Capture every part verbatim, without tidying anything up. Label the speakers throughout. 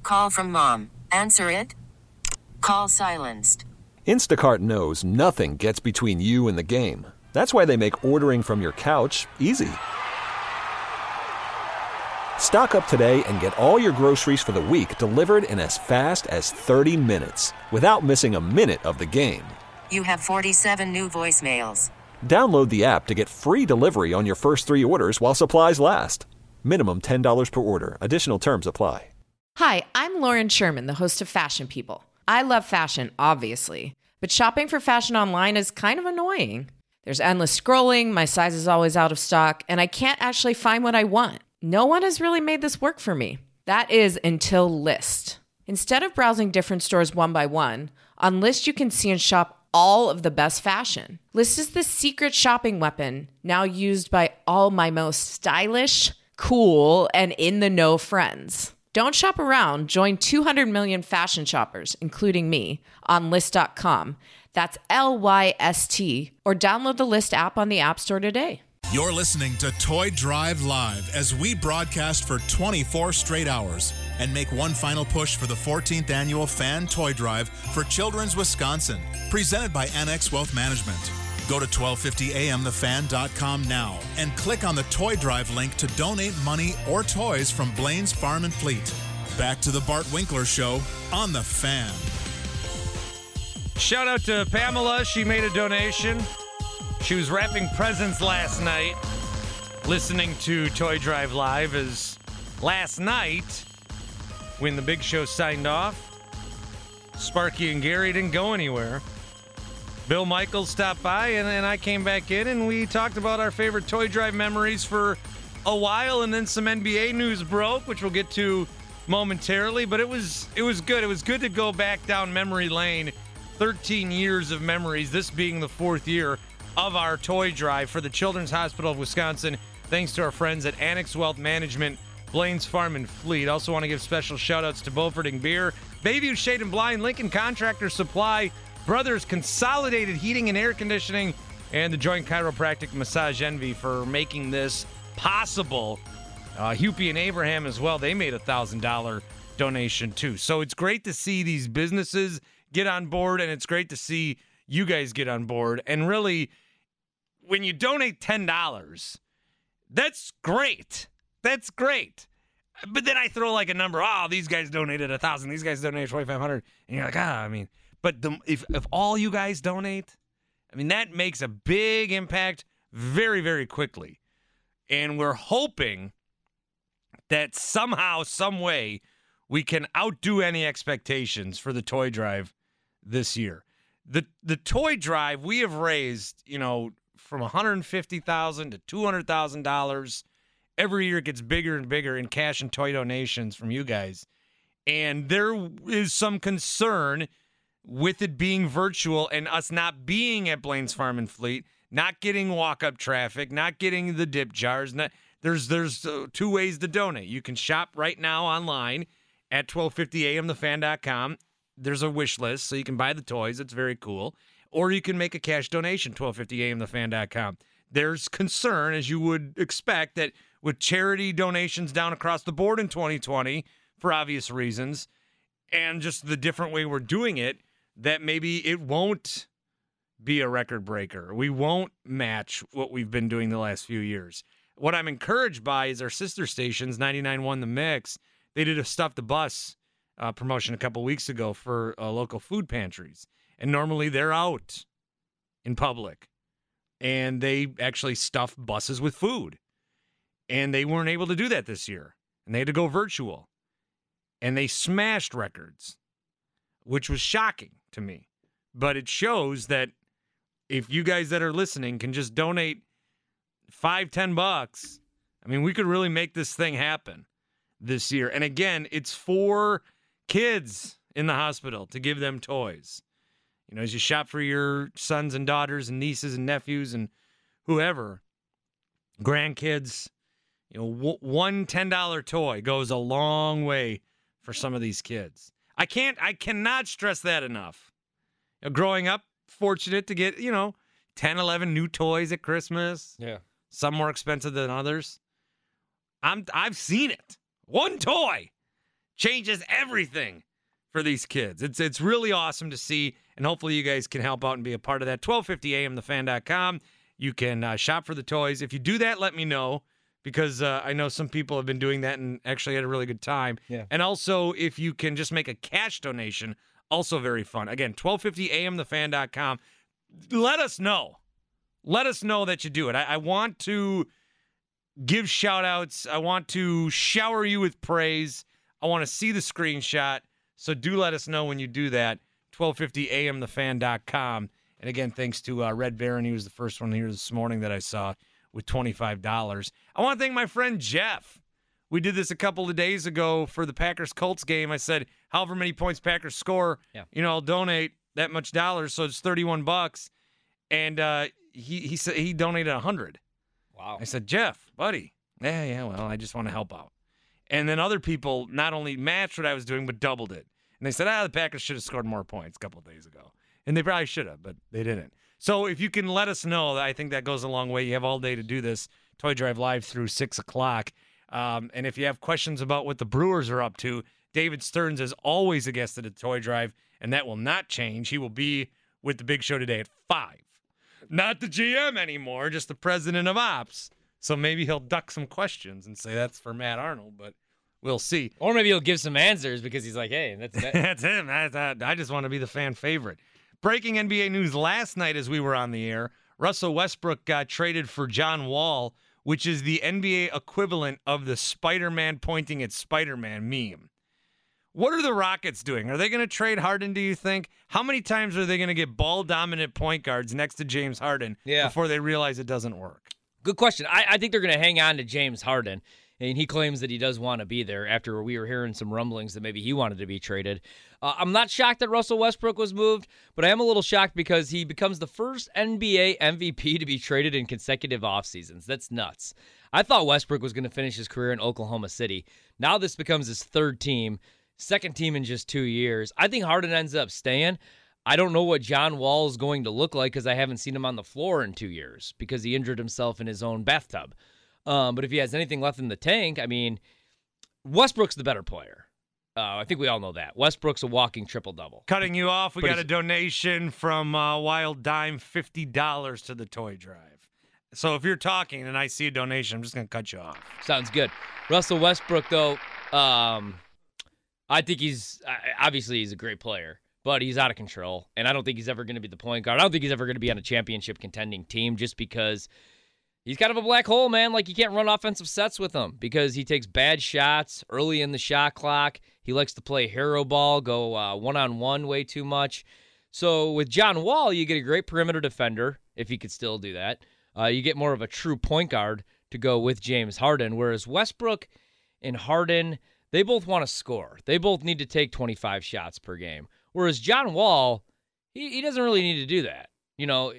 Speaker 1: Call from mom. Answer it. Call silenced.
Speaker 2: Instacart knows nothing gets between you and the game. That's why they make ordering from your couch easy. Stock up today and get all your groceries for the week delivered in as fast as thirty minutes without missing a minute of the game.
Speaker 1: You have forty-seven new voicemails.
Speaker 2: Download the app to get free delivery on your first three orders while supplies last. Minimum ten dollars per order. Additional terms apply.
Speaker 3: Hi, I'm Lauren Sherman, the host of Fashion People. I love fashion, obviously, but shopping for fashion online is kind of annoying. There's endless scrolling, my size is always out of stock, and I can't actually find what I want. No one has really made this work for me. That is until Lyst. Instead of browsing different stores one by one, on Lyst you can see and shop all of the best fashion. Lyst is the secret shopping weapon now used by all my most stylish, cool, and in-the-know friends. Don't shop around. Join two hundred million fashion shoppers, including me, on Lyst dot com. That's L Y S T, or download the Lyst app on the App Store today.
Speaker 4: You're listening to Toy Drive Live as we broadcast for twenty-four straight hours and make one final push for the fourteenth Annual Fan Toy Drive for Children's Wisconsin, presented by Annex Wealth Management. Go to twelve fifty A M the fan dot com now and click on the Toy Drive link to donate money or toys from Blaine's Farm and Fleet. Back to the Bart Winkler Show on The Fan.
Speaker 5: Shout out to Pamela. She made a donation. She was wrapping presents last night, listening to Toy Drive Live, as last night, when the big show signed off, Sparky and Gary didn't go anywhere. Bill Michaels stopped by, and then I came back in, and we talked about our favorite Toy Drive memories for a while, and then some N B A news broke, which we'll get to momentarily, but it was it was good. It was good to go back down memory lane. thirteen years of memories, this being the fourth year of our Toy Drive for the Children's Hospital of Wisconsin, thanks to our friends at Annex Wealth Management, Blaine's Farm and Fleet. Also want to give special shout-outs to Beaufort and Beer, Bayview Shade and Blind, Lincoln Contractor Supply, Brothers Consolidated Heating and Air Conditioning, and the Joint Chiropractic Massage Envy for making this possible. Uh, Hupie and Abraham as well, they made a one thousand dollars donation too. So it's great to see these businesses get on board, and it's great to see you guys get on board. And really, when you donate ten dollars, that's great. That's great. But then I throw like a number, oh, these guys donated one thousand dollars, these guys donated twenty-five hundred dollars, and you're like, ah, I mean, but the, if, if all you guys donate, I mean, that makes a big impact very, very quickly. And we're hoping that somehow, some way, we can outdo any expectations for the Toy Drive this year. The the Toy Drive, we have raised, you know, from one hundred fifty thousand dollars to two hundred thousand dollars. Every year it gets bigger and bigger in cash and toy donations from you guys. And there is some concern with it being virtual and us not being at Blaine's Farm and Fleet, not getting walk-up traffic, not getting the dip jars. Not, there's there's uh, two ways to donate. You can shop right now online at twelve fifty A M the fan dot com. There's a wish list, so you can buy the toys. It's very cool. Or you can make a cash donation, twelve fifty A M the fan dot com. There's concern, as you would expect, that with charity donations down across the board in twenty twenty, for obvious reasons, and just the different way we're doing it, that maybe it won't be a record breaker. We won't match what we've been doing the last few years. What I'm encouraged by is our sister stations, ninety-nine point one The Mix. They did a Stuff the Bus uh, promotion a couple weeks ago for uh, local food pantries. And normally they're out in public. And they actually stuff buses with food. And they weren't able to do that this year. And they had to go virtual. And they smashed records, which was shocking to me. But it shows that if you guys that are listening can just donate five, ten bucks, I mean, we could really make this thing happen this year. And again, it's for kids in the hospital to give them toys. You know, as you shop for your sons and daughters and nieces and nephews and whoever, grandkids, you know, w- one ten dollars toy goes a long way for some of these kids. I can't, I cannot stress that enough. You know, growing up, fortunate to get, you know, ten, eleven new toys at Christmas.
Speaker 6: Yeah.
Speaker 5: Some more expensive than others. I'm, I've seen it. One toy changes everything for these kids. It's it's really awesome to see, and hopefully you guys can help out and be a part of that. twelve fifty a m the fan dot com. You can uh, shop for the toys. If you do that, let me know, because uh, I know some people have been doing that and actually had a really good time.
Speaker 6: Yeah.
Speaker 5: And also, if you can just make a cash donation, also very fun. Again, twelve fifty a m the fan dot com. Let us know. Let us know that you do it. I, I want to give shout-outs. I want to shower you with praise. I want to see the screenshot. So do let us know when you do that. twelve fifty a m the fan dot com. And again, thanks to uh, Red Baron. He was the first one here this morning that I saw with twenty-five dollars. I want to thank my friend Jeff. We did this a couple of days ago for the Packers-Colts game. I said, however many points Packers score,
Speaker 6: yeah.
Speaker 5: you know, I'll donate that much dollars, so it's thirty-one bucks. And uh, he he said he donated one hundred.
Speaker 6: Wow.
Speaker 5: I said, Jeff, buddy, yeah, yeah, well, I just want to help out. And then other people not only matched what I was doing, but doubled it. And they said, ah, the Packers should have scored more points a couple of days ago. And they probably should have, but they didn't. So if you can let us know, I think that goes a long way. You have all day to do this. Toy Drive Live through six o'clock. Um, and if you have questions about what the Brewers are up to, David Stearns is always a guest at the Toy Drive, and that will not change. He will be with the Big Show today at five. Not the G M anymore, just the president of ops. So maybe he'll duck some questions and say that's for Matt Arnold, but we'll see.
Speaker 6: Or maybe he'll give some answers because he's like, hey, that's that.
Speaker 5: That's him. That's, uh, I just want to be the fan favorite. Breaking N B A news last night as we were on the air, Russell Westbrook got traded for John Wall, which is the N B A equivalent of the Spider-Man pointing at Spider-Man meme. What are the Rockets doing? Are they going to trade Harden, do you think? How many times are they going to get ball-dominant point guards next to James Harden
Speaker 6: yeah.
Speaker 5: before they realize it doesn't work?
Speaker 6: Good question. I, I think they're going to hang on to James Harden, and he claims that he does want to be there after we were hearing some rumblings that maybe he wanted to be traded. Uh, I'm not shocked that Russell Westbrook was moved, but I am a little shocked because he becomes the first N B A M V P to be traded in consecutive off seasons. That's nuts. I thought Westbrook was going to finish his career in Oklahoma City. Now this becomes his third team, second team in just two years. I think Harden ends up staying. I don't know what John Wall is going to look like because I haven't seen him on the floor in two years because he injured himself in his own bathtub. Um, but if he has anything left in the tank, I mean, Westbrook's the better player. Uh, I think we all know that. Westbrook's a walking triple-double.
Speaker 5: Cutting you off, we
Speaker 6: But
Speaker 5: got a
Speaker 6: he's-
Speaker 5: donation from uh, Wild Dime, fifty dollars to the Toy Drive. So if you're talking and I see a donation, I'm just going to cut you off.
Speaker 6: Sounds good. Russell Westbrook, though, um, I think he's obviously he's a great player, but he's out of control, and I don't think he's ever going to be the point guard. I don't think he's ever going to be on a championship contending team just because he's kind of a black hole, man. Like, you can't run offensive sets with him because he takes bad shots early in the shot clock. He likes to play hero ball, go uh, one-on-one way too much. So with John Wall, you get a great perimeter defender, if he could still do that. Uh, you get more of a true point guard to go with James Harden, whereas Westbrook and Harden, they both want to score. They both need to take twenty-five shots per game. Whereas John Wall, he, he doesn't really need to do that. You know,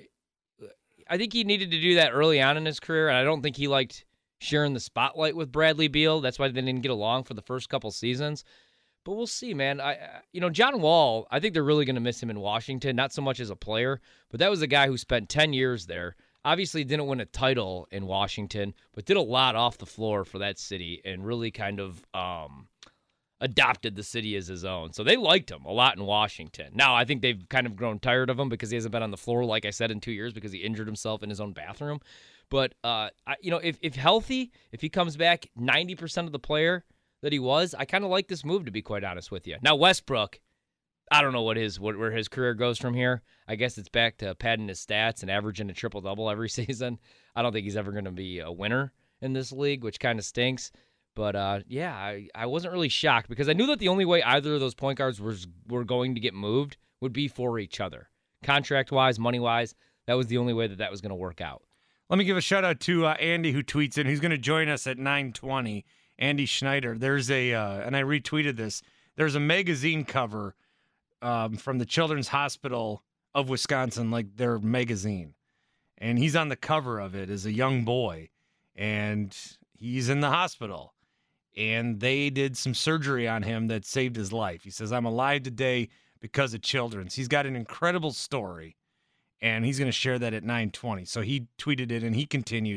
Speaker 6: I think he needed to do that early on in his career, and I don't think he liked sharing the spotlight with Bradley Beal. That's why they didn't get along for the first couple seasons. But we'll see, man. I, you know, John Wall, I think they're really going to miss him in Washington, not so much as a player, but that was a guy who spent ten years there. Obviously didn't win a title in Washington, but did a lot off the floor for that city and really kind of um, adopted the city as his own. So they liked him a lot in Washington. Now, I think they've kind of grown tired of him because he hasn't been on the floor, like I said, in two years because he injured himself in his own bathroom. But, uh, I, you know, if, if healthy, if he comes back ninety percent of the player that he was, I kind of like this move, to be quite honest with you. Now, Westbrook, I don't know what his what, where his career goes from here. I guess it's back to padding his stats and averaging a triple-double every season. I don't think he's ever going to be a winner in this league, which kind of stinks. But, uh, yeah, I, I wasn't really shocked because I knew that the only way either of those point guards was, were going to get moved would be for each other. Contract-wise, money-wise, that was the only way that that was going to work out.
Speaker 5: Let me give a shout-out to uh, Andy, who tweets in. He's going to join us at nine twenty. Andy Schneider. There's a, uh, and I retweeted this, there's a magazine cover um, from the Children's Hospital of Wisconsin, like their magazine. And he's on the cover of it as a young boy. And he's in the hospital. And they did some surgery on him that saved his life. He says, I'm alive today because of Children's. He's got an incredible story. And he's going to share that at nine twenty. So he tweeted it, and he continues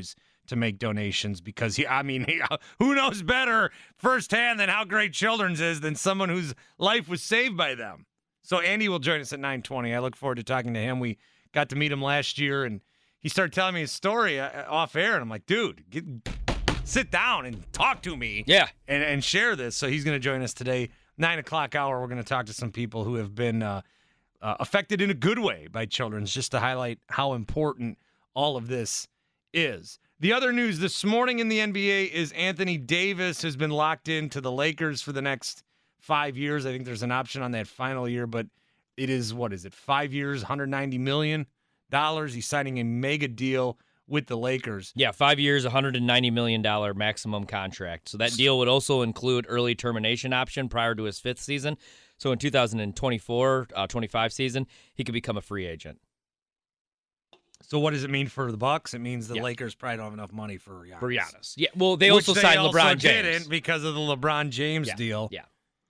Speaker 5: to make donations because he, I mean, he, who knows better firsthand than how great Children's is than someone whose life was saved by them. So Andy will join us at nine twenty. I look forward to talking to him. We got to meet him last year, and he started telling me his story uh, off air, and I'm like, dude, get, sit down and talk to me.
Speaker 6: Yeah.
Speaker 5: And, and share this. So he's going to join us today, nine o'clock hour. We're going to talk to some people who have been uh, uh, affected in a good way by Children's, just to highlight how important all of this is. The other news this morning in the N B A is Anthony Davis has been locked into the Lakers for the next five years. I think there's an option on that final year, but it is, what is it, five years, one hundred ninety million dollars. He's signing a mega deal with the Lakers.
Speaker 6: Yeah, five years, one hundred ninety million dollars maximum contract. So that deal would also include early termination option prior to his fifth season. So in two thousand twenty-four, uh, twenty-five season, he could become a free agent.
Speaker 5: So what does it mean for the Bucks? It means the
Speaker 6: Yeah.
Speaker 5: Lakers probably don't have enough money for Giannis.
Speaker 6: For Giannis. Yeah, well, they
Speaker 5: Which
Speaker 6: also
Speaker 5: they
Speaker 6: signed
Speaker 5: also
Speaker 6: LeBron James.
Speaker 5: didn't because of the LeBron James
Speaker 6: Yeah,
Speaker 5: deal.
Speaker 6: Yeah.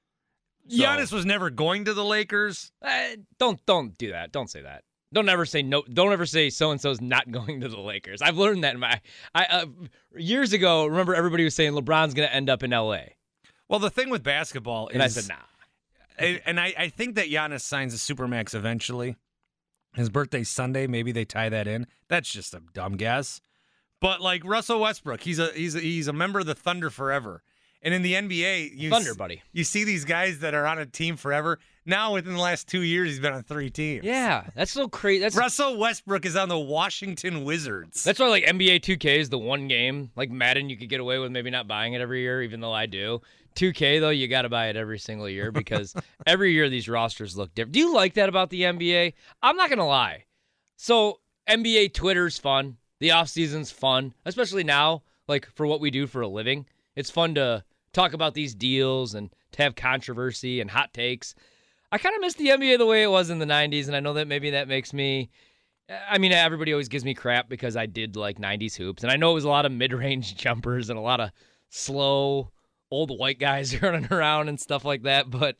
Speaker 5: Giannis
Speaker 6: So-
Speaker 5: was never going to the Lakers.
Speaker 6: Uh, don't don't do that. Don't say that. Don't ever say no. Don't ever say so and so's not going to the Lakers. I've learned that in my. I uh, years ago. Remember, everybody was saying LeBron's going to end up in L A.
Speaker 5: Well, the thing with basketball is,
Speaker 6: And I said nah.
Speaker 5: and and I, I think that Giannis signs a supermax eventually. His birthday's Sunday. Maybe they tie that in. That's just a dumb guess. But like Russell Westbrook, he's a he's a, he's a member of the Thunder forever. And in the N B A, you
Speaker 6: Thunder,
Speaker 5: s-
Speaker 6: buddy.
Speaker 5: you see these guys that are on a team forever. Now, within the last two years, he's been on three teams.
Speaker 6: Yeah, that's so crazy. That's
Speaker 5: Russell Westbrook is on the Washington Wizards.
Speaker 6: That's why, like, N B A two K is the one game. Like, Madden, you could get away with maybe not buying it every year, even though I do. two K, though, you got to buy it every single year because every year these rosters look different. Do you like that about the N B A? I'm not going to lie. So, N B A Twitter's fun. The offseason's fun, especially now, like, for what we do for a living. It's fun to talk about these deals and to have controversy and hot takes. I kind of miss the N B A the way it was in the nineties, and I know that maybe that makes me... I mean, everybody always gives me crap because I did like nineties hoops, and I know it was a lot of mid-range jumpers and a lot of slow old white guys running around and stuff like that, but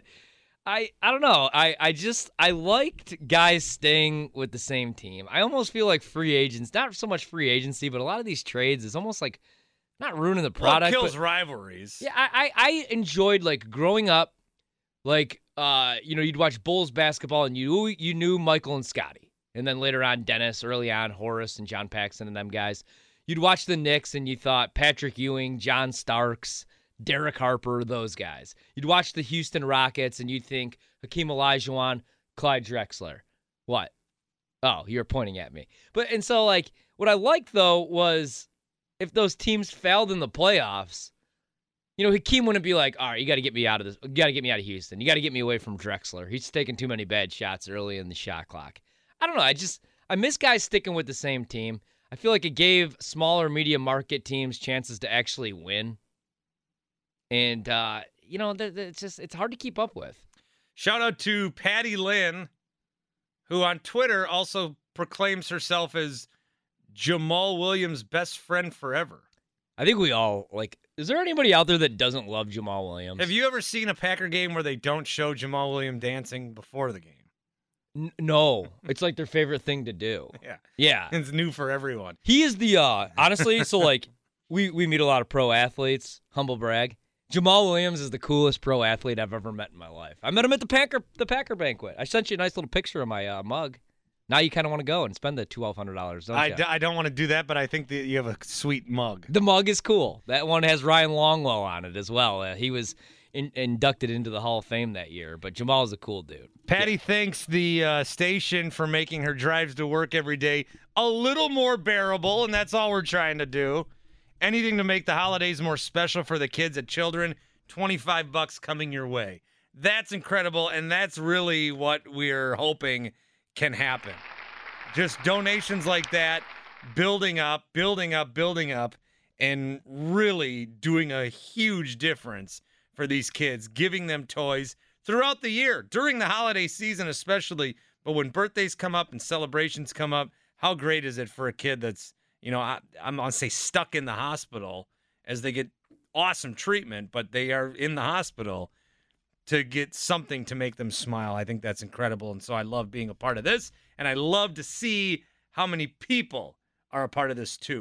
Speaker 6: I I don't know. I, I just, I liked guys staying with the same team. I almost feel like free agents, not so much free agency, but a lot of these trades is almost like not ruining the product.
Speaker 5: Well, it kills
Speaker 6: but,
Speaker 5: rivalries.
Speaker 6: yeah, I, I, I enjoyed like growing up, like, uh, you know, you'd watch Bulls basketball and you you knew Michael and Scotty. And then later on, Dennis, early on, Horace and John Paxson and them guys. You'd watch the Knicks and you thought Patrick Ewing, John Starks, Derek Harper, those guys. You'd watch the Houston Rockets and you'd think Hakeem Olajuwon, Clyde Drexler. What? Oh, you're pointing at me. But and so like what I liked though was if those teams failed in the playoffs, you know, Hakeem wouldn't be like, all right, you got to get me out of this. You got to get me out of Houston. You got to get me away from Drexler. He's taking too many bad shots early in the shot clock. I don't know. I just, I miss guys sticking with the same team. I feel like it gave smaller media market teams chances to actually win. And, uh, you know, th- th- it's just, it's hard to keep up with.
Speaker 5: Shout out to Patty Lynn, who on Twitter also proclaims herself as Jamal Williams' best friend forever.
Speaker 6: I think we all, like, is there anybody out there that doesn't love Jamal Williams?
Speaker 5: Have you ever seen a Packer game where they don't show Jamal Williams dancing before the game?
Speaker 6: N- no. It's like their favorite thing to do.
Speaker 5: Yeah.
Speaker 6: Yeah.
Speaker 5: It's new for everyone.
Speaker 6: He is the, uh, honestly, so, like, we, we meet a lot of pro athletes, humble brag. Jamal Williams is the coolest pro athlete I've ever met in my life. I met him at the Packer the Packer banquet. I sent you a nice little picture of my uh, mug. Now you kind of want to go and spend the twelve hundred dollars, don't
Speaker 5: I,
Speaker 6: you?
Speaker 5: d- I don't want to do that, but I think that you have a sweet mug.
Speaker 6: The mug is cool. That one has Ryan Longwell on it as well. Uh, he was in, inducted into the Hall of Fame that year, but Jamal's a cool dude.
Speaker 5: Patty yeah. thanks the uh, station for making her drives to work every day a little more bearable, and that's all we're trying to do. Anything to make the holidays more special for the kids and children, twenty-five bucks coming your way. That's incredible, and that's really what we're hoping can happen. Just donations like that, building up, building up, building up, and really doing a huge difference for these kids, giving them toys throughout the year, during the holiday season especially, but when birthdays come up and celebrations come up, how great is it for a kid that's, you know, I, I'm going to say stuck in the hospital as they get awesome treatment, but they are in the hospital to get something to make them smile. I think that's incredible, and so I love being a part of this, and I love to see how many people are a part of this too.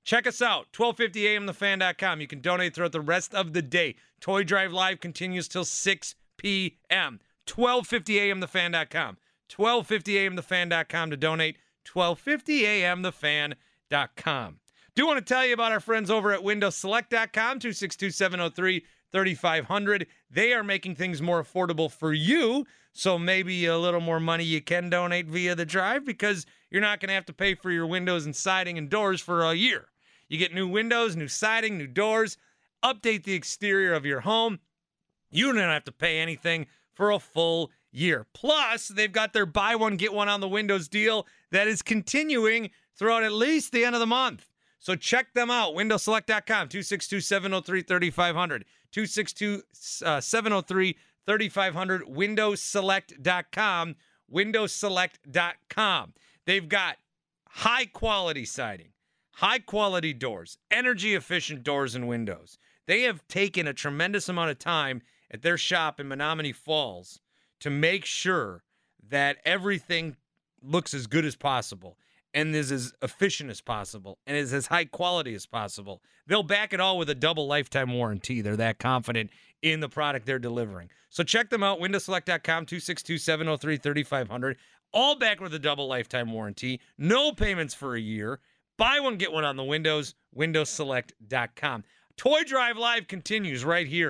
Speaker 5: Check us out, twelve fifty a m the fan dot com. You can donate throughout the rest of the day. Toy Drive Live continues till six p.m. twelve fifty a m the fan dot com. twelve fifty a m the fan dot com to donate. twelve fifty a m the fan dot com. Do want to tell you about our friends over at windows select dot com, two six two, seven oh three, three five zero zero. They are making things more affordable for you, so maybe a little more money you can donate via the drive because you're not going to have to pay for your windows and siding and doors for a year. You get new windows, new siding, new doors, update the exterior of your home. You don't have to pay anything for a full year. Plus, they've got their buy one, get one on the windows deal that is continuing throughout at least the end of the month. So check them out, windows select dot com, two six two, seven oh three, three five zero zero, two six two, seven oh three, three five zero zero, windows select dot com, windows select dot com. They've got high-quality siding, high-quality doors, energy-efficient doors and windows. They have taken a tremendous amount of time at their shop in Menominee Falls to make sure that everything looks as good as possible and is as efficient as possible and is as high quality as possible. They'll back it all with a double lifetime warranty. They're that confident in the product they're delivering. So check them out, windows select dot com, two six two, seven oh three, three five zero zero. All back with a double lifetime warranty. No payments for a year. Buy one, get one on the windows, windows select dot com. Toy Drive Live continues right here.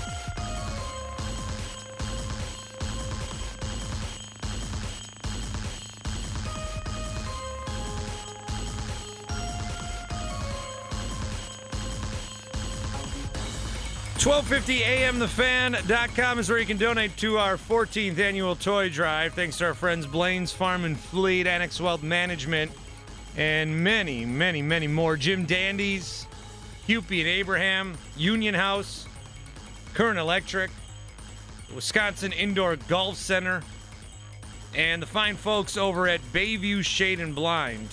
Speaker 5: twelve fifty a m the fan dot com is where you can donate to our fourteenth annual toy drive. Thanks to our friends Blaine's Farm and Fleet, Annex Wealth Management, and many, many, many more. Jim Dandy's, Hupy and Abraham, Union House, Current Electric, Wisconsin Indoor Golf Center, and the fine folks over at Bayview Shade and Blind,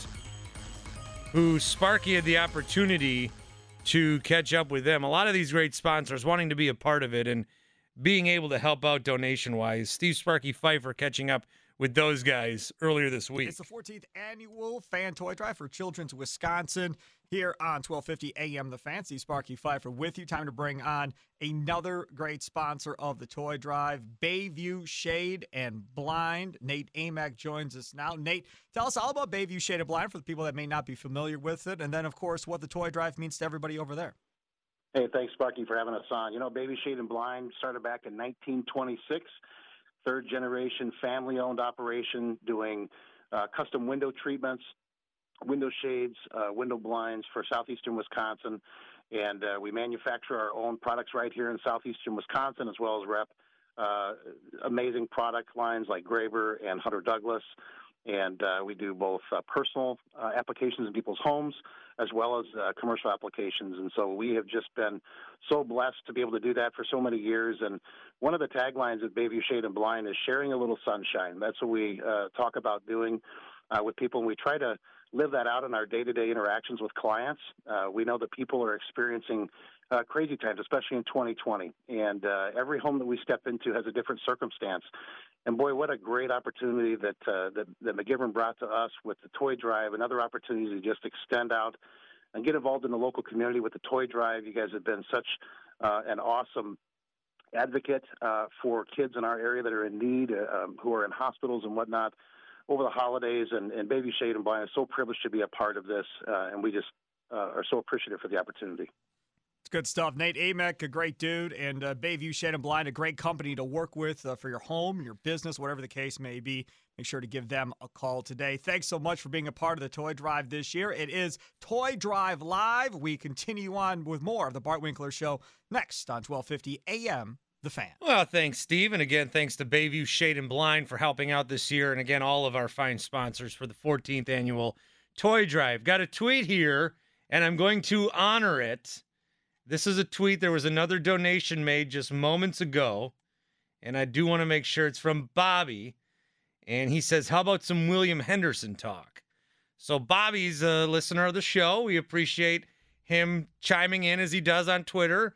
Speaker 5: who Sparky had the opportunity to catch up with them. A lot of these great sponsors wanting to be a part of it and being able to help out donation-wise. Steve Sparky Pfeiffer catching up with those guys earlier this week.
Speaker 7: It's the fourteenth annual Fan Toy Drive for Children's Wisconsin here on twelve fifty a m The Fan. Steve Sparky Pfeiffer with you. Time to bring on another great sponsor of the Toy Drive, Bayview Shade and Blind. Nate Amick joins us now. Nate, tell us all about Bayview Shade and Blind for the people that may not be familiar with it, and then, of course, what the Toy Drive means to everybody over there.
Speaker 8: Hey, thanks, Sparky, for having us on. You know, Bayview Shade and Blind started back in nineteen twenty-six. Third-generation family-owned operation doing uh, custom window treatments, window shades, uh, window blinds for southeastern Wisconsin. And uh, we manufacture our own products right here in southeastern Wisconsin, as well as rep uh, amazing product lines like Graber and Hunter Douglas. And uh, we do both uh, personal uh, applications in people's homes as well as uh, commercial applications. And so we have just been so blessed to be able to do that for so many years. And one of the taglines at Bayview Shade and Blind is sharing a little sunshine. That's what we uh, talk about doing uh, with people. And we try to live that out in our day-to-day interactions with clients. Uh, we know that people are experiencing uh, crazy times, especially in twenty twenty. And uh, every home that we step into has a different circumstance. And boy, what a great opportunity that, uh, that that McGivern brought to us with the Toy Drive, another opportunity to just extend out and get involved in the local community with the Toy Drive. You guys have been such uh, an awesome advocate uh, for kids in our area that are in need, uh, um, who are in hospitals and whatnot over the holidays. And, and Bayview Shade and Blind is so privileged to be a part of this, uh, and we just uh, are so appreciative for the opportunity.
Speaker 7: It's good stuff. Nate Amick, a great dude, and uh, Bayview Shade and Blind, a great company to work with uh, for your home, your business, whatever the case may be. Make sure to give them a call today. Thanks so much for being a part of the Toy Drive this year. It is Toy Drive Live. We continue on with more of the Bart Winkler Show next on twelve fifty a m The Fan.
Speaker 5: Well, thanks, Steve. And again, thanks to Bayview Shade and Blind for helping out this year. And again, all of our fine sponsors for the fourteenth annual Toy Drive. Got a tweet here, and I'm going to honor it. This is a tweet. There was another donation made just moments ago, and I do want to make sure it's from Bobby. And he says, how about some William Henderson talk? So Bobby's a listener of the show. We appreciate him chiming in as he does on Twitter.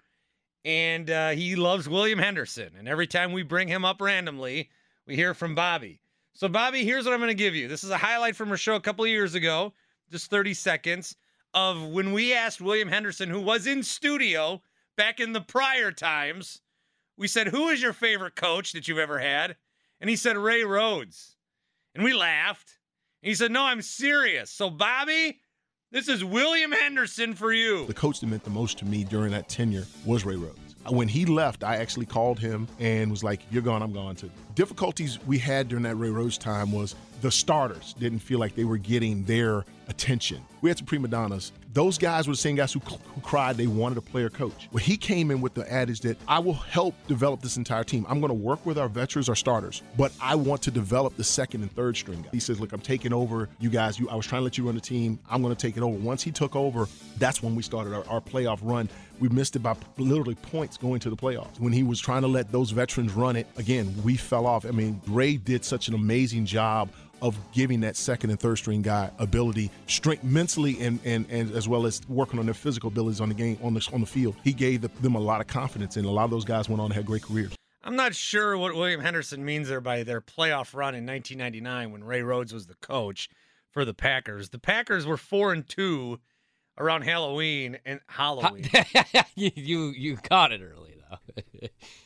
Speaker 5: And uh, he loves William Henderson. And every time we bring him up randomly, we hear from Bobby. So, Bobby, here's what I'm going to give you. This is a highlight from our show a couple of years ago, just thirty seconds. of when we asked William Henderson, who was in studio back in the prior times, we said, who is your favorite coach that you've ever had? And he said, Ray Rhodes. And we laughed. And he said, no, I'm serious. So, Bobby, this is William Henderson for you.
Speaker 9: The coach that meant the most to me during that tenure was Ray Rhodes. When he left, I actually called him and was like, if you're gone, I'm gone too. Difficulties we had during that Ray Rhodes time was the starters didn't feel like they were getting their attention. We had some prima donnas. Those guys were the same guys who, who cried they wanted a player coach. Well, he came in with the adage that I will help develop this entire team. I'm going to work with our veterans, our starters, but I want to develop the second and third string guys. He says, look, I'm taking over you guys. You, I was trying to let you run the team. I'm going to take it over. Once he took over, that's when we started our, our playoff run. We missed it by literally points going to the playoffs. When he was trying to let those veterans run it, again, we fell off. I mean, Ray did such an amazing job of giving that second and third string guy ability, strength mentally, and and, and as well as working on their physical abilities on the game on the on the field. He gave the, them a lot of confidence, and a lot of those guys went on to have great careers.
Speaker 5: I'm not sure what William Henderson means there by their playoff run in nineteen ninety-nine when Ray Rhodes was the coach for the Packers. The Packers were four and two around Halloween and Halloween.
Speaker 6: you, you you caught it early though.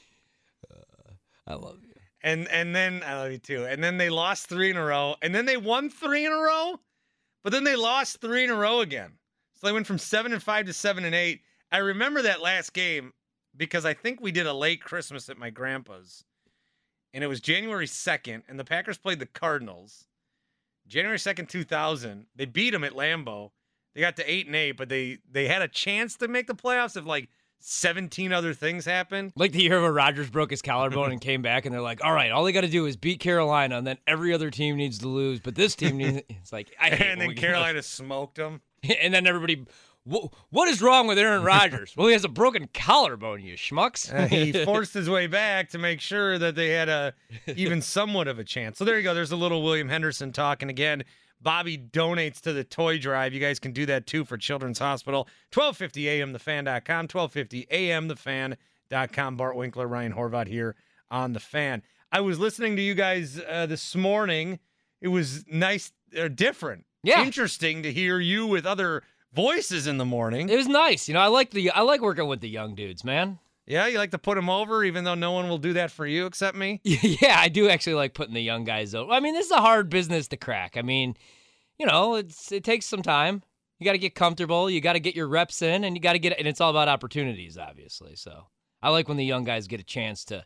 Speaker 6: uh, I love you.
Speaker 5: And and then I love you too. And then they lost three in a row. And then they won three in a row. But then they lost three in a row again. So they went from seven and five to seven and eight. I remember that last game because I think we did a late Christmas at my grandpa's. And it was January second. And the Packers played the Cardinals. January second, two thousand. They beat them at Lambeau. They got to eight and eight, but they they had a chance to make the playoffs if like seventeen other things happened.
Speaker 6: Like the year where Rodgers broke his collarbone and came back, and they're like, all right, all they got to do is beat Carolina, and then every other team needs to lose, but this team needs – it's like –
Speaker 5: And then Carolina smoked them.
Speaker 6: And then everybody – what is wrong with Aaron Rodgers? Well, he has a broken collarbone, you schmucks.
Speaker 5: uh, he forced his way back to make sure that they had a even somewhat of a chance. So there you go. There's a little William Henderson talking again. Bobby donates to the toy drive. You guys can do that, too, for Children's Hospital. twelve fifty A M the fan dot com, twelve fifty A M the fan dot com. Bart Winkler, Ryan Horvath here on The Fan. I was listening to you guys uh, this morning. It was nice, or different.
Speaker 6: Yeah.
Speaker 5: Interesting to hear you with other voices in the morning.
Speaker 6: It was nice. You know, I like the I like working with the young dudes, man.
Speaker 5: Yeah, you like to put them over, even though no one will do that for you except me?
Speaker 6: Yeah, I do actually like putting the young guys over. I mean, this is a hard business to crack. I mean, you know, it's it takes some time. You got to get comfortable. You got to get your reps in, and you got to get, and it's all about opportunities, obviously. So I like when the young guys get a chance to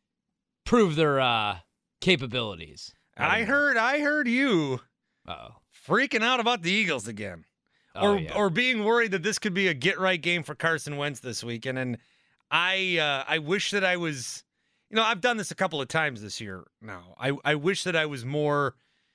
Speaker 6: prove their uh, capabilities.
Speaker 5: I heard, I heard you
Speaker 6: Uh-oh.
Speaker 5: freaking out about the Eagles again,
Speaker 6: Oh,
Speaker 5: or
Speaker 6: yeah.
Speaker 5: or being worried that this could be a get right game for Carson Wentz this weekend. And I uh, I wish that I was, you know, I've done this a couple of times this year now. I I wish that I was more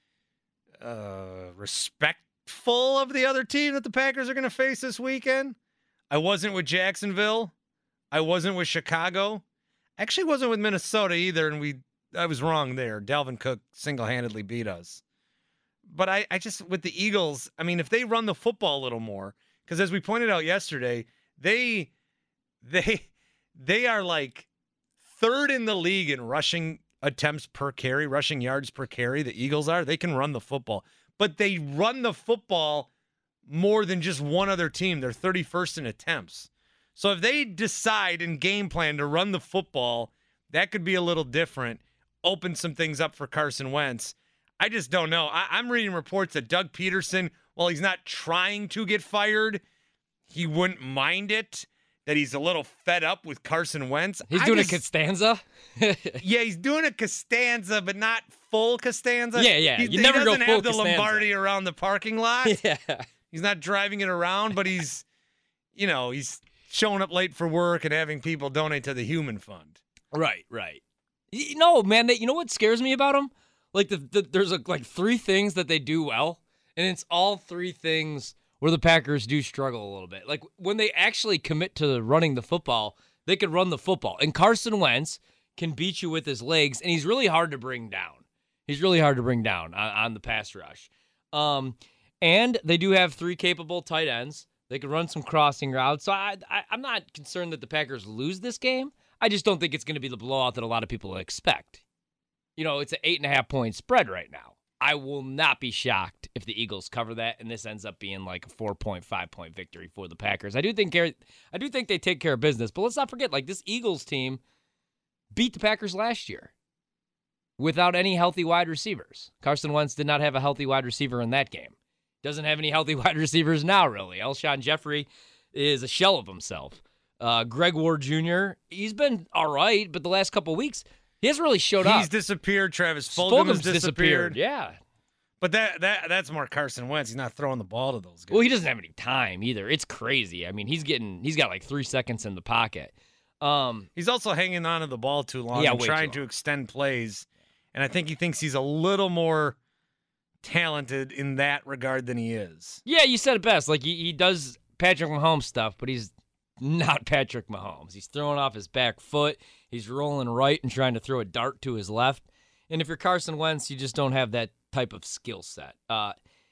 Speaker 5: uh, respectful of the other team that the Packers are going to face this weekend. I wasn't with Jacksonville. I wasn't with Chicago. Actually wasn't with Minnesota either, and we I was wrong there. Dalvin Cook single-handedly beat us. But I, I just, with the Eagles, I mean, if they run the football a little more, because as we pointed out yesterday, they they they are like third in the league in rushing attempts per carry, rushing yards per carry. The Eagles are. They can run the football. But they run the football more than just one other team. They're thirty-first in attempts. So if they decide and game plan to run the football, that could be a little different. Open some things up for Carson Wentz. I just don't know. I, I'm reading reports that Doug Peterson, while he's not trying to get fired, he wouldn't mind it, that he's a little fed up with Carson Wentz.
Speaker 6: He's
Speaker 5: I
Speaker 6: doing
Speaker 5: just,
Speaker 6: a Costanza?
Speaker 5: Yeah, he's doing a Costanza, but not full Costanza.
Speaker 6: Yeah, yeah.
Speaker 5: He,
Speaker 6: you
Speaker 5: he
Speaker 6: never go
Speaker 5: doesn't
Speaker 6: full
Speaker 5: have the
Speaker 6: Costanza.
Speaker 5: Lombardi around the parking lot.
Speaker 6: Yeah.
Speaker 5: He's not driving it around, but he's, you know, he's showing up late for work and having people donate to the Human Fund.
Speaker 6: Right, right. You know, man, they, you know what scares me about him? Like, the, the there's a, like three things that they do well, and it's all three things where the Packers do struggle a little bit. Like, when they actually commit to running the football, they can run the football. And Carson Wentz can beat you with his legs, and he's really hard to bring down. He's really hard to bring down on, on the pass rush. Um, and they do have three capable tight ends. They can run some crossing routes. So I, I, I'm not concerned that the Packers lose this game. I just don't think it's going to be the blowout that a lot of people expect. You know, it's an eight and a half point spread right now. I will not be shocked if the Eagles cover that, and this ends up being like a four point five point victory for the Packers. I do think I do think they take care of business, but let's not forget, like, this Eagles team beat the Packers last year without any healthy wide receivers. Carson Wentz did not have a healthy wide receiver in that game. Doesn't have any healthy wide receivers now, really. Alshon Jeffrey is a shell of himself. Uh, Greg Ward Junior, he's been all right, but the last couple of weeks, he hasn't really showed up.
Speaker 5: He's disappeared. Travis Fulgham has disappeared.
Speaker 6: disappeared. Yeah.
Speaker 5: But that that that's more Carson Wentz. He's not throwing the ball to those guys.
Speaker 6: Well, he doesn't have any time either. It's crazy. I mean, he's getting he's got like three seconds in the pocket. Um,
Speaker 5: he's also hanging on to the ball too long
Speaker 6: yeah,
Speaker 5: and trying to extend plays. And I think he thinks he's a little more talented in that regard than he is.
Speaker 6: Yeah, you said it best. Like, he, he does Patrick Mahomes stuff, but he's not Patrick Mahomes. He's throwing off his back foot. He's rolling right and trying to throw a dart to his left. And if you're Carson Wentz, you just don't have that type of skill set. Uh,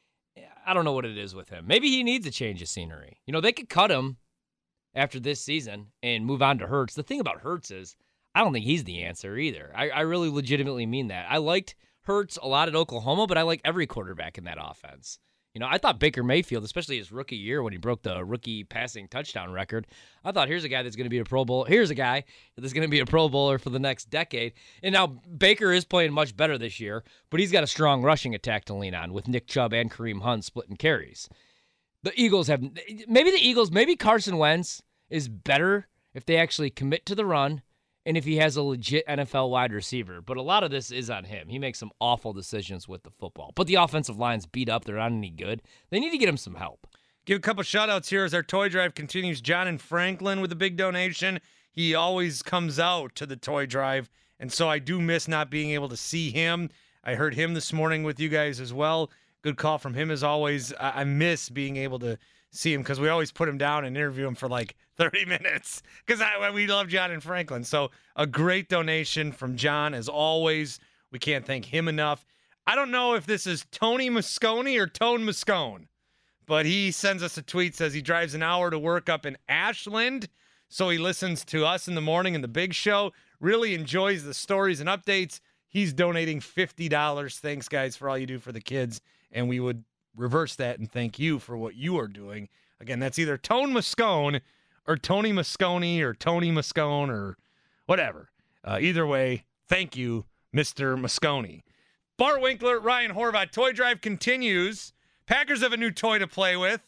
Speaker 6: I don't know what it is with him. Maybe he needs a change of scenery. You know, they could cut him after this season and move on to Hurts. The thing about Hurts is I don't think he's the answer either. I, I really legitimately mean that. I liked Hurts a lot at Oklahoma, but I like every quarterback in that offense. You know, I thought Baker Mayfield, especially his rookie year when he broke the rookie passing touchdown record, I thought, here's a guy that's going to be a Pro Bowl. Here's a guy that's going to be a Pro Bowler for the next decade. And now Baker is playing much better this year, but he's got a strong rushing attack to lean on with Nick Chubb and Kareem Hunt splitting carries. The Eagles have, maybe the Eagles, maybe Carson Wentz is better if they actually commit to the run and if he has a legit N F L wide receiver. But a lot of this is on him. He makes some awful decisions with the football. But the offensive line's beat up. They're not any good. They need to get him some help.
Speaker 5: Give a couple shout-outs here as our toy drive continues. John in Franklin with a big donation. He always comes out to the toy drive, and so I do miss not being able to see him. I heard him this morning with you guys as well. Good call from him as always. I, I miss being able to see him because we always put him down and interview him for like thirty minutes because we love John in Franklin. So a great donation from John as always. We can't thank him enough. I don't know if this is Tony Moscone or Tone Moscone, but he sends us a tweet, says he drives an hour to work up in Ashland, so he listens to us in the morning in the big show, really enjoys the stories and updates. He's donating fifty dollars. Thanks, guys, for all you do for the kids, and we would reverse that and thank you for what you are doing. Again, that's either Tone Moscone or Tony Moscone or Tony Moscone or whatever. Uh, either way, thank you, Mister Moscone. Bart Winkler, Ryan Horvath. Toy Drive continues. Packers have a new toy to play with.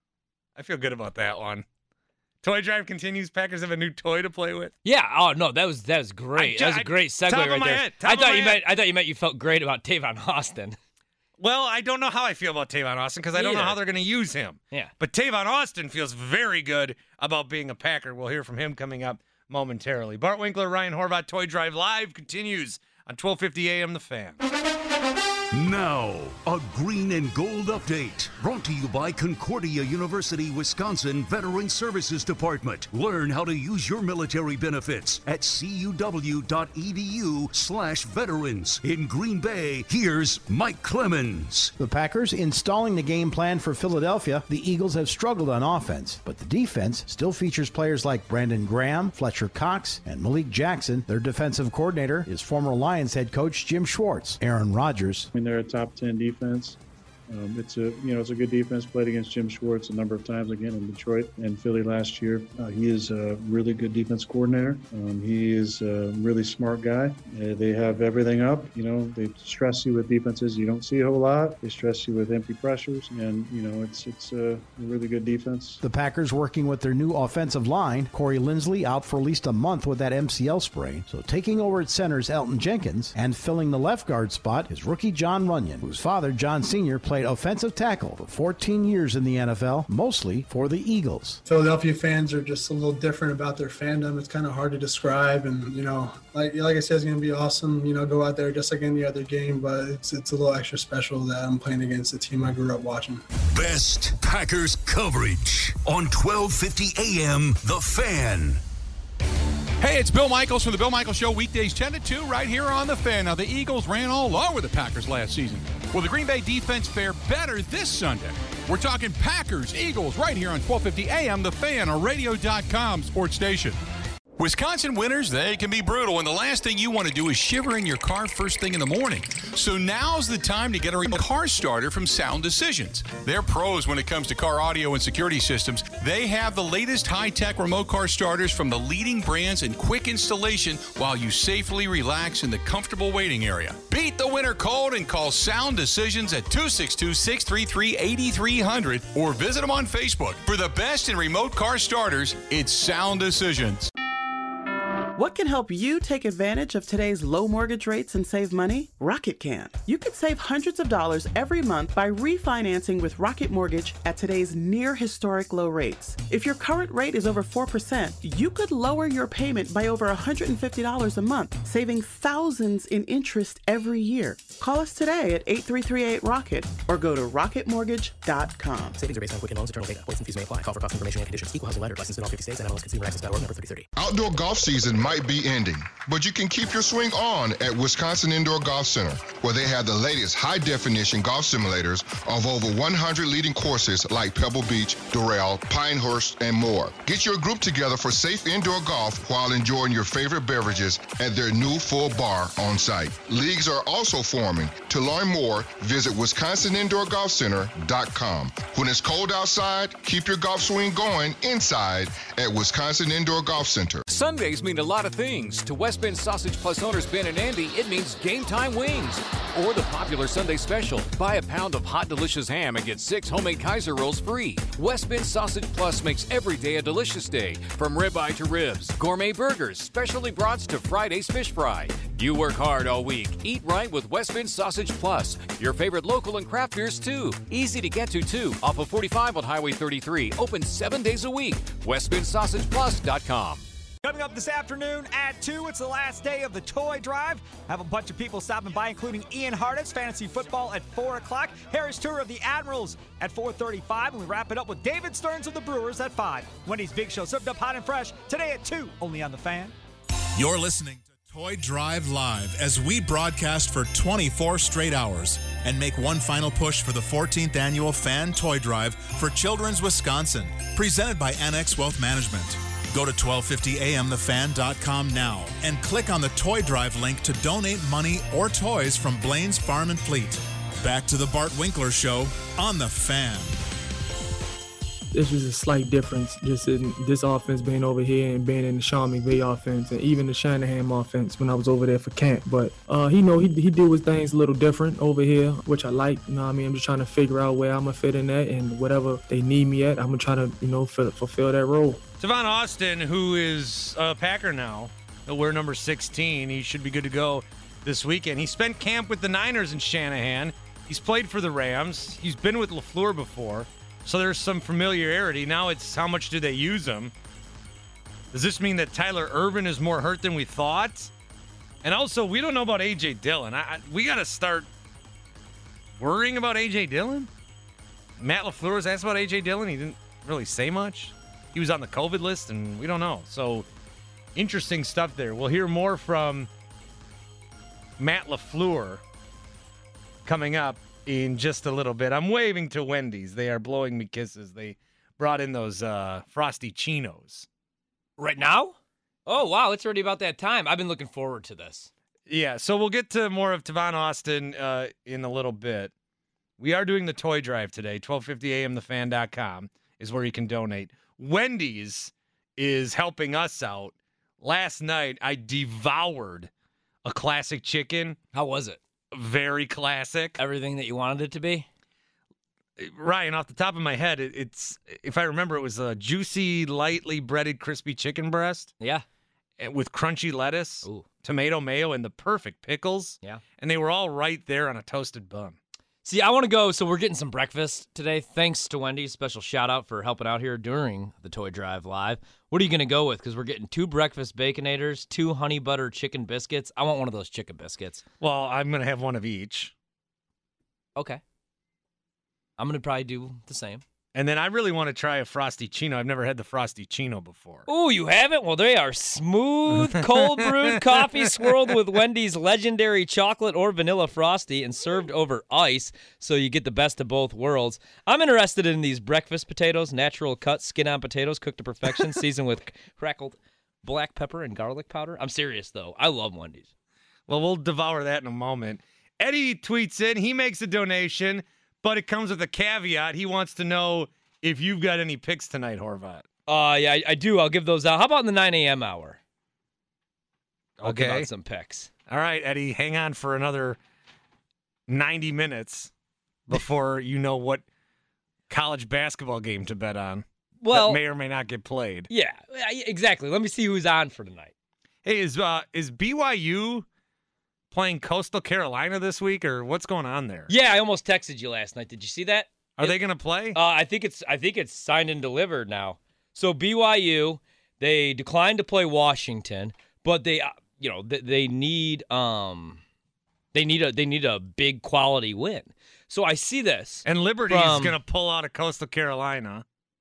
Speaker 5: I feel good about that one. Toy Drive continues. Packers have a new toy to play with.
Speaker 6: Yeah. Oh no, that was that was great.
Speaker 5: I,
Speaker 6: that was a great segue
Speaker 5: top
Speaker 6: right
Speaker 5: of my
Speaker 6: there.
Speaker 5: Head, top
Speaker 6: I
Speaker 5: of
Speaker 6: thought
Speaker 5: my
Speaker 6: you
Speaker 5: head.
Speaker 6: meant I thought you meant you felt great about Tavon Austin.
Speaker 5: Well, I don't know how I feel about Tavon Austin because I don't know
Speaker 6: Either.
Speaker 5: how they're going to use him.
Speaker 6: Yeah.
Speaker 5: But Tavon Austin feels very good about being a Packer. We'll hear from him coming up momentarily. Bart Winkler, Ryan Horvath, Toy Drive Live continues on twelve fifty A M The Fan.
Speaker 10: Now, a green and gold update brought to you by Concordia University, Wisconsin Veteran Services Department. Learn how to use your military benefits at cuw.edu slash veterans. In Green Bay, here's Mike Clemens.
Speaker 11: The Packers installing the game plan for Philadelphia. The Eagles have struggled on offense, but the defense still features players like Brandon Graham, Fletcher Cox, and Malik Jackson. Their defensive coordinator is former Lions head coach Jim Schwartz. Aaron Rodgers.
Speaker 12: I mean, they're a top ten defense. Um, it's a you know it's a good defense. Played against Jim Schwartz a number of times again in Detroit and Philly last year. Uh, he is a really good defense coordinator. Um, he is a really smart guy. Uh, they have everything up. You know they stress you with defenses you don't see a whole lot. They stress you with empty pressures, and you know it's it's a really good defense.
Speaker 11: The Packers working with their new offensive line. Corey Linsley out for at least a month with that M C L sprain. So taking over at center is Elton Jenkins, and filling the left guard spot is rookie John Runyon, whose father John Senior played offensive tackle for fourteen years in the N F L, mostly for the Eagles.
Speaker 13: Philadelphia fans are just a little different about their fandom. It's kind of hard to describe, and you know, like like I said, it's going to be awesome. You know, go out there just like any other game, but it's it's a little extra special that I'm playing against the team I grew up watching.
Speaker 10: Best Packers coverage on twelve fifty A M The Fan.
Speaker 14: Hey, it's Bill Michaels from the Bill Michaels Show, weekdays ten to two, right here on The Fan. Now, the Eagles ran all over the Packers last season. Will the Green Bay defense fare better this Sunday? We're talking Packers, Eagles, right here on twelve fifty A M The Fan, a radio dot com sports station. Wisconsin winters, they can be brutal, and the last thing you want to do is shiver in your car first thing in the morning. So now's the time to get a remote car starter from Sound Decisions. They're pros when it comes to car audio and security systems. They have the latest high-tech remote car starters from the leading brands and quick installation while you safely relax in the comfortable waiting area. Beat the winter cold and call Sound Decisions at two six two, six three three, eight three zero zero or visit them on Facebook. For the best in remote car starters, it's Sound Decisions.
Speaker 15: What can help you take advantage of today's low mortgage rates and save money? Rocket can. You could save hundreds of dollars every month by refinancing with Rocket Mortgage at today's near historic low rates. If your current rate is over four percent, you could lower your payment by over one hundred fifty dollars a month, saving thousands in interest every year. Call us today at eight three three eight ROCKET or go to rocket mortgage dot com.
Speaker 16: Savings are based on Quicken Loans, internal data. Points and fees may apply. Call for cost information and conditions. Equal housing lender. Licensed in all fifty states and M L S Consumer Access dot org number thirty thirty.
Speaker 17: Outdoor golf season might be ending, but you can keep your swing on at Wisconsin Indoor Golf Center, where they have the latest high-definition golf simulators of over one hundred leading courses like Pebble Beach, Doral, Pinehurst, and more. Get your group together for safe indoor golf while enjoying your favorite beverages at their new full bar on site. Leagues are also forming. To learn more, visit wisconsin indoor golf center dot com. When it's cold outside, keep your golf swing going inside at Wisconsin Indoor Golf Center.
Speaker 18: Sundays mean a lot of things. To West Bend Sausage Plus owners Ben and Andy, it means game time wings. Or the popular Sunday special. Buy a pound of hot, delicious ham and get six homemade Kaiser rolls free. West Bend Sausage Plus makes every day a delicious day. From ribeye to ribs, gourmet burgers, specialty brats to Friday's fish fry. You work hard all week. Eat right with West Bend Sausage Plus. Your favorite local and craft beers, too. Easy to get to, too. Off of forty-five on Highway thirty-three. Open seven days a week. west bend sausage plus dot com.
Speaker 7: Coming up this afternoon at two, it's the last day of the Toy Drive. Have a bunch of people stopping by, including Ian Hartitz, fantasy football at four o'clock, Harris Tour of the Admirals at four thirty-five, and we wrap it up with David Stearns of the Brewers at five. Wendy's Big Show, served up hot and fresh, today at two, only on The Fan.
Speaker 4: You're listening to Toy Drive Live as we broadcast for twenty-four straight hours and make one final push for the fourteenth annual Fan Toy Drive for Children's Wisconsin, presented by N X Wealth Management. Go to twelve fifty a m the fan dot com now and click on the Toy Drive link to donate money or toys from Blaine's Farm and Fleet. Back to the Bart Winkler Show on The Fan.
Speaker 19: It's just a slight difference just in this offense being over here and being in the Sean McVay offense and even the Shanahan offense when I was over there for camp. But uh, he know he he did his things a little different over here, which I like. You know what I mean? I'm just trying to figure out where I'm going to fit in that, and whatever they need me at, I'm going to try to, you know, f- fulfill that role.
Speaker 5: Tavon Austin, who is a Packer now, we're number sixteen. He should be good to go this weekend. He spent camp with the Niners and Shanahan. He's played for the Rams. He's been with LaFleur before. So there's some familiarity. Now it's how much do they use him? Does this mean that Tyler Ervin is more hurt than we thought? And also, we don't know about A J Dillon. I, I, we got to start worrying about A J Dillon? Matt LaFleur was asked about A J Dillon. He didn't really say much. He was on the COVID list, and we don't know. So interesting stuff there. We'll hear more from Matt LaFleur coming up in just a little bit. I'm waving to Wendy's. They are blowing me kisses. They brought in those uh, Frosty Chinos.
Speaker 6: Right now? Oh, wow. It's already about that time. I've been looking forward to this.
Speaker 5: Yeah, so we'll get to more of Tavon Austin uh, in a little bit. We are doing the toy drive today. twelve fifty a m the fan dot com is where you can donate. Wendy's is helping us out. Last night, I devoured a classic chicken.
Speaker 6: How was it?
Speaker 5: Very classic.
Speaker 6: Everything that you wanted it to be?
Speaker 5: Ryan, off the top of my head, it, it's, if I remember, it was a juicy, lightly breaded, crispy chicken breast.
Speaker 6: Yeah.
Speaker 5: With crunchy lettuce,
Speaker 6: Ooh.
Speaker 5: tomato mayo, and the perfect pickles.
Speaker 6: Yeah.
Speaker 5: And they were all right there on a toasted bun.
Speaker 6: See, I want to go, so we're getting some breakfast today. Thanks to Wendy's. Special shout out for helping out here during the Toy Drive Live. What are you going to go with? Because we're getting two breakfast Baconators, two honey butter chicken biscuits. I want one of those chicken biscuits.
Speaker 5: Well, I'm going to have one of each.
Speaker 6: Okay. I'm going to probably do the same.
Speaker 5: And then I really want to try a Frosty Chino. I've never had the Frosty Chino before.
Speaker 6: Oh, you haven't? Well, they are smooth, cold brewed coffee swirled with Wendy's legendary chocolate or vanilla Frosty and served over ice, so you get the best of both worlds. I'm interested in these breakfast potatoes, natural cut, skin-on potatoes cooked to perfection, seasoned with crackled black pepper and garlic powder. I'm serious, though. I love Wendy's.
Speaker 5: Well, we'll devour that in a moment. Eddie tweets in. He makes a donation, but it comes with a caveat. He wants to know if you've got any picks tonight, Horvat.
Speaker 6: Uh, yeah, I, I do. I'll give those out. How about in the nine a.m. hour? I'll
Speaker 5: Okay.
Speaker 6: give out some picks.
Speaker 5: All right, Eddie, hang on for another ninety minutes before you know what college basketball game to bet on.
Speaker 6: Well,
Speaker 5: that may or may not get played.
Speaker 6: Yeah, exactly. Let me see who's on for tonight.
Speaker 5: Hey, is uh, is B Y U playing Coastal Carolina this week, or what's going on there?
Speaker 6: Yeah, I almost texted you last night. Did you see that?
Speaker 5: Are
Speaker 6: It-
Speaker 5: they going to play?
Speaker 6: Uh, I think it's I think it's signed and delivered now. So B Y U, they declined to play Washington, but they uh, you know they, they need um they need a they need a big quality win. So I see this,
Speaker 5: And Liberty is
Speaker 6: from-
Speaker 5: going to pull out of Coastal Carolina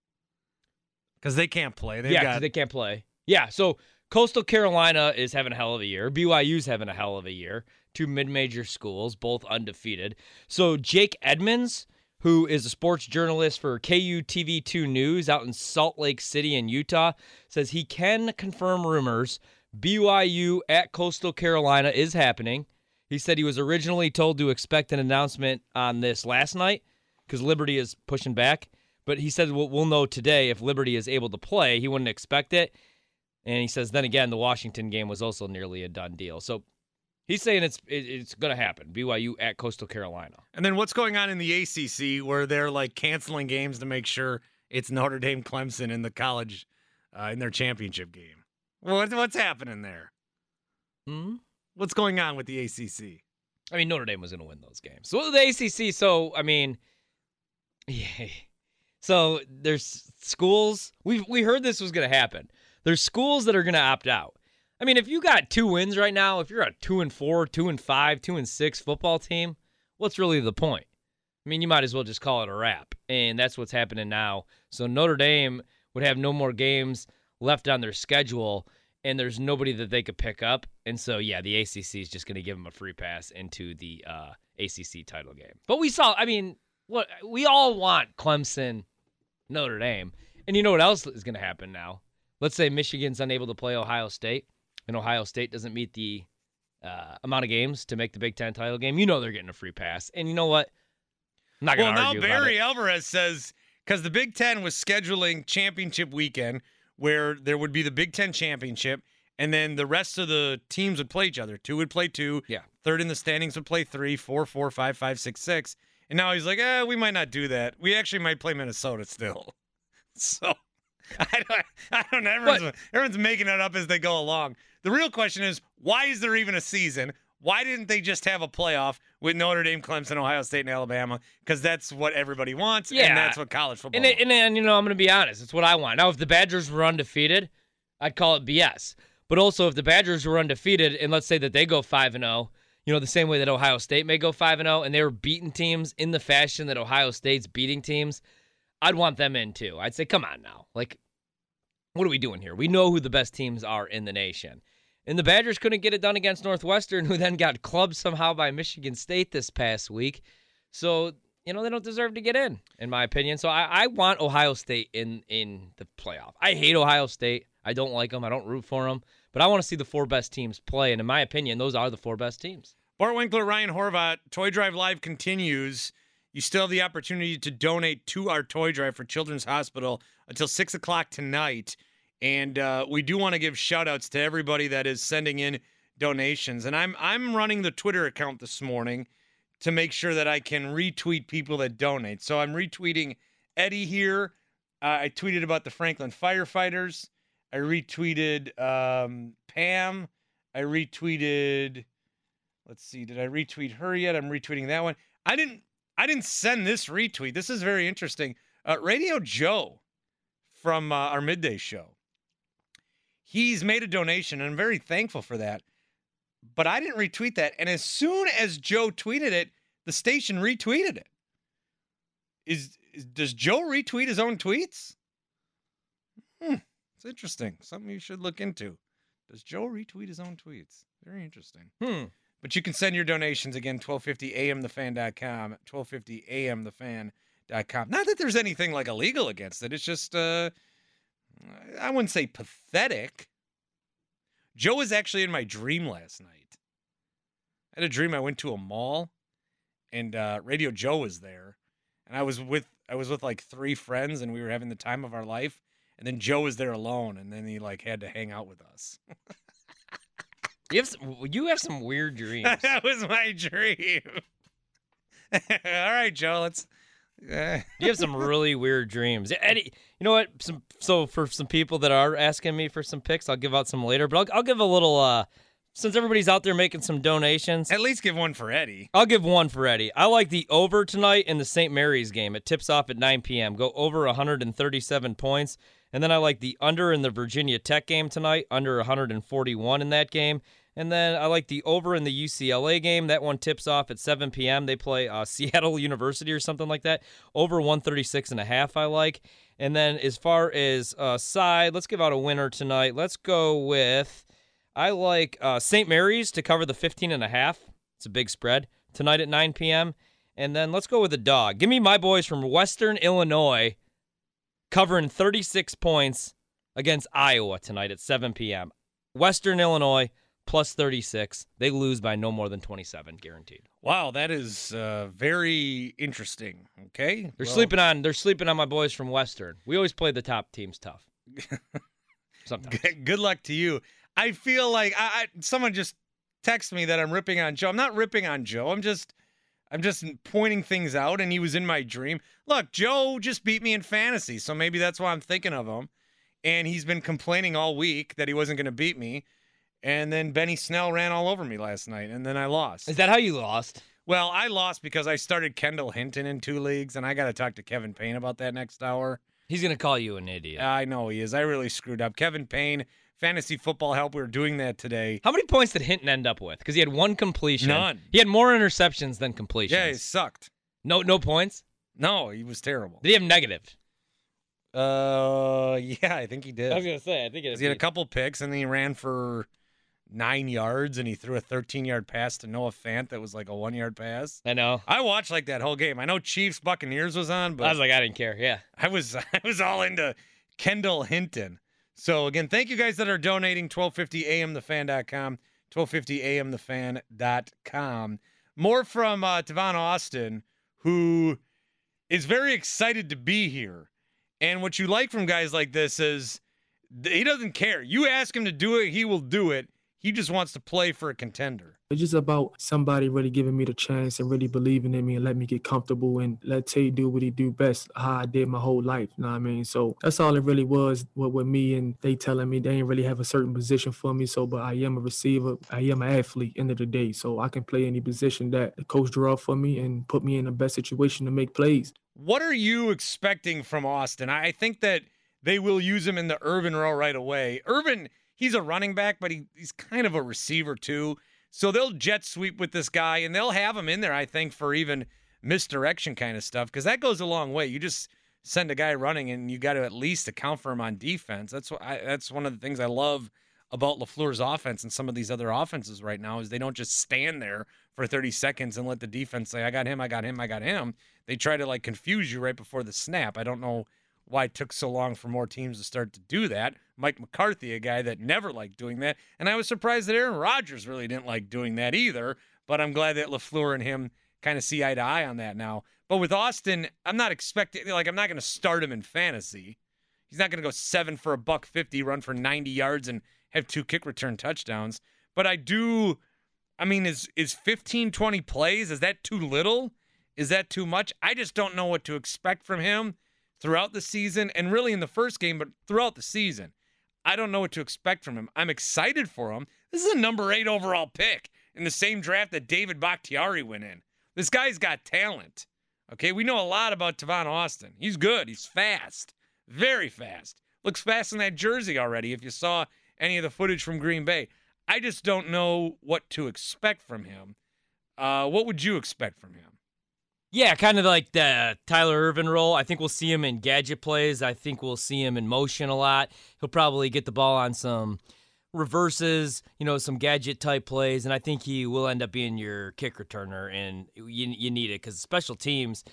Speaker 5: because they can't play. They've
Speaker 6: yeah, 'cause
Speaker 5: got
Speaker 6: they can't play. Yeah, so Coastal Carolina is having a hell of a year. B Y U's having a hell of a year. Two mid-major schools, both undefeated. So Jake Edmonds, who is a sports journalist for K U T V two News out in Salt Lake City in Utah, says he can confirm rumors B Y U at Coastal Carolina is happening. He said he was originally told to expect an announcement on this last night because Liberty is pushing back. But he said we'll, we'll know today if Liberty is able to play. He wouldn't expect it. And he says, then again, the Washington game was also nearly a done deal. So he's saying it's it, it's going to happen. B Y U at Coastal Carolina.
Speaker 5: And then what's going on in the A C C where they're like canceling games to make sure it's Notre Dame Clemson in the college uh, in their championship game? Well, what's, what's happening there?
Speaker 6: Hmm?
Speaker 5: What's going on with the A C C?
Speaker 6: I mean, Notre Dame was going to win those games. So the A C C, so, I mean, yeah. So there's schools. We we heard this was going to happen. There's schools that are going to opt out. I mean, if you got two wins right now, if you're a two and four, two and five, two and six football team, what's really the point? I mean, you might as well just call it a wrap, and that's what's happening now. So Notre Dame would have no more games left on their schedule, and there's nobody that they could pick up. And so, yeah, the A C C is just going to give them a free pass into the uh, A C C title game. But we saw, I mean, what we all want Clemson, Notre Dame. And you know what else is going to happen now? Let's say Michigan's unable to play Ohio State, and Ohio State doesn't meet the uh, amount of games to make the Big Ten title game. You know they're getting a free pass. And you know what? I'm not going
Speaker 5: Well,
Speaker 6: to
Speaker 5: now
Speaker 6: argue about
Speaker 5: Barry
Speaker 6: it.
Speaker 5: Alvarez says, because the Big Ten was scheduling championship weekend where there would be the Big Ten championship, and then the rest of the teams would play each other. Two would play two.
Speaker 6: Yeah.
Speaker 5: Third in the standings would play three, four, four, five, five, six, six. And now he's like, eh, we might not do that. We actually might play Minnesota still. So I don't, I don't know. Everyone's, everyone's making it up as they go along. The real question is, why is there even a season? Why didn't they just have a playoff with Notre Dame, Clemson, Ohio State, and Alabama? Because that's what everybody wants,
Speaker 6: Yeah.
Speaker 5: and that's what college football
Speaker 6: And, it, and, and, you know, I'm going to be honest. It's what I want. Now, if the Badgers were undefeated, I'd call it B S. But also, if the Badgers were undefeated, and let's say that they go five and oh, you know, the same way that Ohio State may go five and oh, and they were beating teams in the fashion that Ohio State's beating teams, I'd want them in too. I'd say, come on now. Like, what are we doing here? We know who the best teams are in the nation. And the Badgers couldn't get it done against Northwestern, who then got clubbed somehow by Michigan State this past week. So, you know, they don't deserve to get in, in my opinion. So I, I want Ohio State in, in the playoff. I hate Ohio State. I don't like them. I don't root for them. But I want to see the four best teams play. And in my opinion, those are the four best teams.
Speaker 5: Bart Winkler, Ryan Horvat, Toy Drive Live continues. You still have the opportunity to donate to our Toy Drive for Children's Hospital until six o'clock tonight. And uh, we do want to give shout-outs to everybody that is sending in donations. And I'm I'm running the Twitter account this morning to make sure that I can retweet people that donate. So I'm retweeting Eddie here. Uh, I tweeted about the Franklin firefighters. I retweeted um, Pam. I retweeted... Let's see. Did I retweet her yet? I'm retweeting that one. I didn't. I didn't send this retweet. This is very interesting. Uh, Radio Joe from uh, our midday show. He's made a donation, and I'm very thankful for that. But I didn't retweet that. And as soon as Joe tweeted it, the station retweeted it. Is, is does Joe retweet his own tweets? Hmm. It's interesting. Something you should look into. Does Joe retweet his own tweets? Very interesting.
Speaker 6: Hmm.
Speaker 5: But you can send your donations, again, twelve fifty a m the fan dot com, twelve fifty a m the fan dot com. Not that there's anything, like, illegal against it. It's just, uh, I wouldn't say pathetic, Joe was actually in my dream last night. I had a dream I went to a mall, and uh, Radio Joe was there, and I was with I was with like three friends, and we were having the time of our life. And then Joe was there alone, and then he like had to hang out with us.
Speaker 6: You have some, you have some weird dreams.
Speaker 5: That was my dream. All right, Joe, let's. Uh.
Speaker 6: You have some really weird dreams. Eddie, you know what? Some so for some people that are asking me for some picks, I'll give out some later. But I'll, I'll give a little. Uh, since everybody's out there making some donations,
Speaker 5: at least give one for Eddie.
Speaker 6: I'll give one for Eddie. I like the over tonight in the Saint Mary's game. It tips off at nine p.m. Go over one hundred thirty-seven points. And then I like the under in the Virginia Tech game tonight, under one hundred forty-one in that game. And then I like the over in the U C L A game. That one tips off at seven p.m. They play uh, Seattle University or something like that. Over one thirty-six and a half I like. And then as far as uh, side, let's give out a winner tonight. Let's go with, I like uh, Saint Mary's to cover the fifteen and a half. It's a big spread tonight at nine p.m. And then let's go with the dog. Give me my boys from Western Illinois covering thirty-six points against Iowa tonight at seven p.m. Western Illinois plus thirty-six. They lose by no more than twenty-seven, guaranteed.
Speaker 5: Wow, that is uh, very interesting. Okay,
Speaker 6: they're
Speaker 5: well,
Speaker 6: sleeping on. They're sleeping on my boys from Western. We always play the top teams tough. Sometimes.
Speaker 5: Good luck to you. I feel like I, I someone just texted me that I'm ripping on Joe. I'm not ripping on Joe. I'm just. I'm just pointing things out, and he was in my dream. Look, Joe just beat me in fantasy, so maybe that's why I'm thinking of him. And he's been complaining all week that he wasn't going to beat me. And then Benny Snell ran all over me last night, and then I lost.
Speaker 6: Is that how you lost?
Speaker 5: Well, I lost because I started Kendall Hinton in two leagues, and I got to talk to Kevin Payne about that next hour.
Speaker 6: He's going to call you an idiot.
Speaker 5: I know he is. I really screwed up. Kevin Payne, Fantasy Football Help, we were doing that today.
Speaker 6: How many points did Hinton end up with? Because he had one completion.
Speaker 5: None.
Speaker 6: He had more interceptions than completions.
Speaker 5: Yeah, he sucked.
Speaker 6: No no points?
Speaker 5: No, he was terrible.
Speaker 6: Did he have negative?
Speaker 5: Uh, yeah, I think he did.
Speaker 6: I was going to say, I think it
Speaker 5: He had a couple picks, and then he ran for nine yards, and he threw a thirteen-yard pass to Noah Fant that was like a one-yard pass.
Speaker 6: I know.
Speaker 5: I watched like that whole game. I know Chiefs Buccaneers was on, but
Speaker 6: I was like, I didn't care. Yeah,
Speaker 5: I was I was all into Kendall Hinton. So again, thank you guys that are donating. twelve fifty a m the fan dot com, twelve fifty a m the fan dot com. More from uh, Tavon Austin, who is very excited to be here. And what you like from guys like this is he doesn't care. You ask him to do it, he will do it. He just wants to play for a contender.
Speaker 19: It's just about somebody really giving me the chance and really believing in me and let me get comfortable and let Tay do what he do best, how I did my whole life, you know what I mean? So that's all it really was with, with me, and they telling me they didn't really have a certain position for me, so but I am a receiver, I am an athlete, end of the day, so I can play any position that the coach draw for me and put me in the best situation to make plays.
Speaker 5: What are you expecting from Austin? I think that they will use him in the Irvin role right away. Irvin, he's a running back, but he, he's kind of a receiver too. So they'll jet sweep with this guy, and they'll have him in there, I think, for even misdirection kind of stuff, because that goes a long way. You just send a guy running, and you got to at least account for him on defense. That's what I, that's one of the things I love about LaFleur's offense and some of these other offenses right now is they don't just stand there for thirty seconds and let the defense say, I got him, I got him, I got him. They try to, like, confuse you right before the snap. I don't know why it took so long for more teams to start to do that. Mike McCarthy, a guy that never liked doing that. And I was surprised that Aaron Rodgers really didn't like doing that either. But I'm glad that LaFleur and him kind of see eye to eye on that now. But with Austin, I'm not expecting, like, I'm not going to start him in fantasy. He's not going to go seven for a buck fifty, run for ninety yards, and have two kick return touchdowns. But I do, I mean, is is fifteen, twenty plays, is that too little? Is that too much? I just don't know what to expect from him throughout the season, and really in the first game, but throughout the season. I don't know what to expect from him. I'm excited for him. This is a number eight overall pick in the same draft that David Bakhtiari went in. This guy's got talent. Okay, we know a lot about Tavon Austin. He's good. He's fast. Very fast. Looks fast in that jersey already if you saw any of the footage from Green Bay. I just don't know what to expect from him. Uh, what would you expect from him?
Speaker 6: Yeah, kind of like the Tyler Irvin role. I think we'll see him in gadget plays. I think we'll see him in motion a lot. He'll probably get the ball on some reverses, you know, some gadget-type plays, and I think he will end up being your kick returner, and you, you need it because special teams,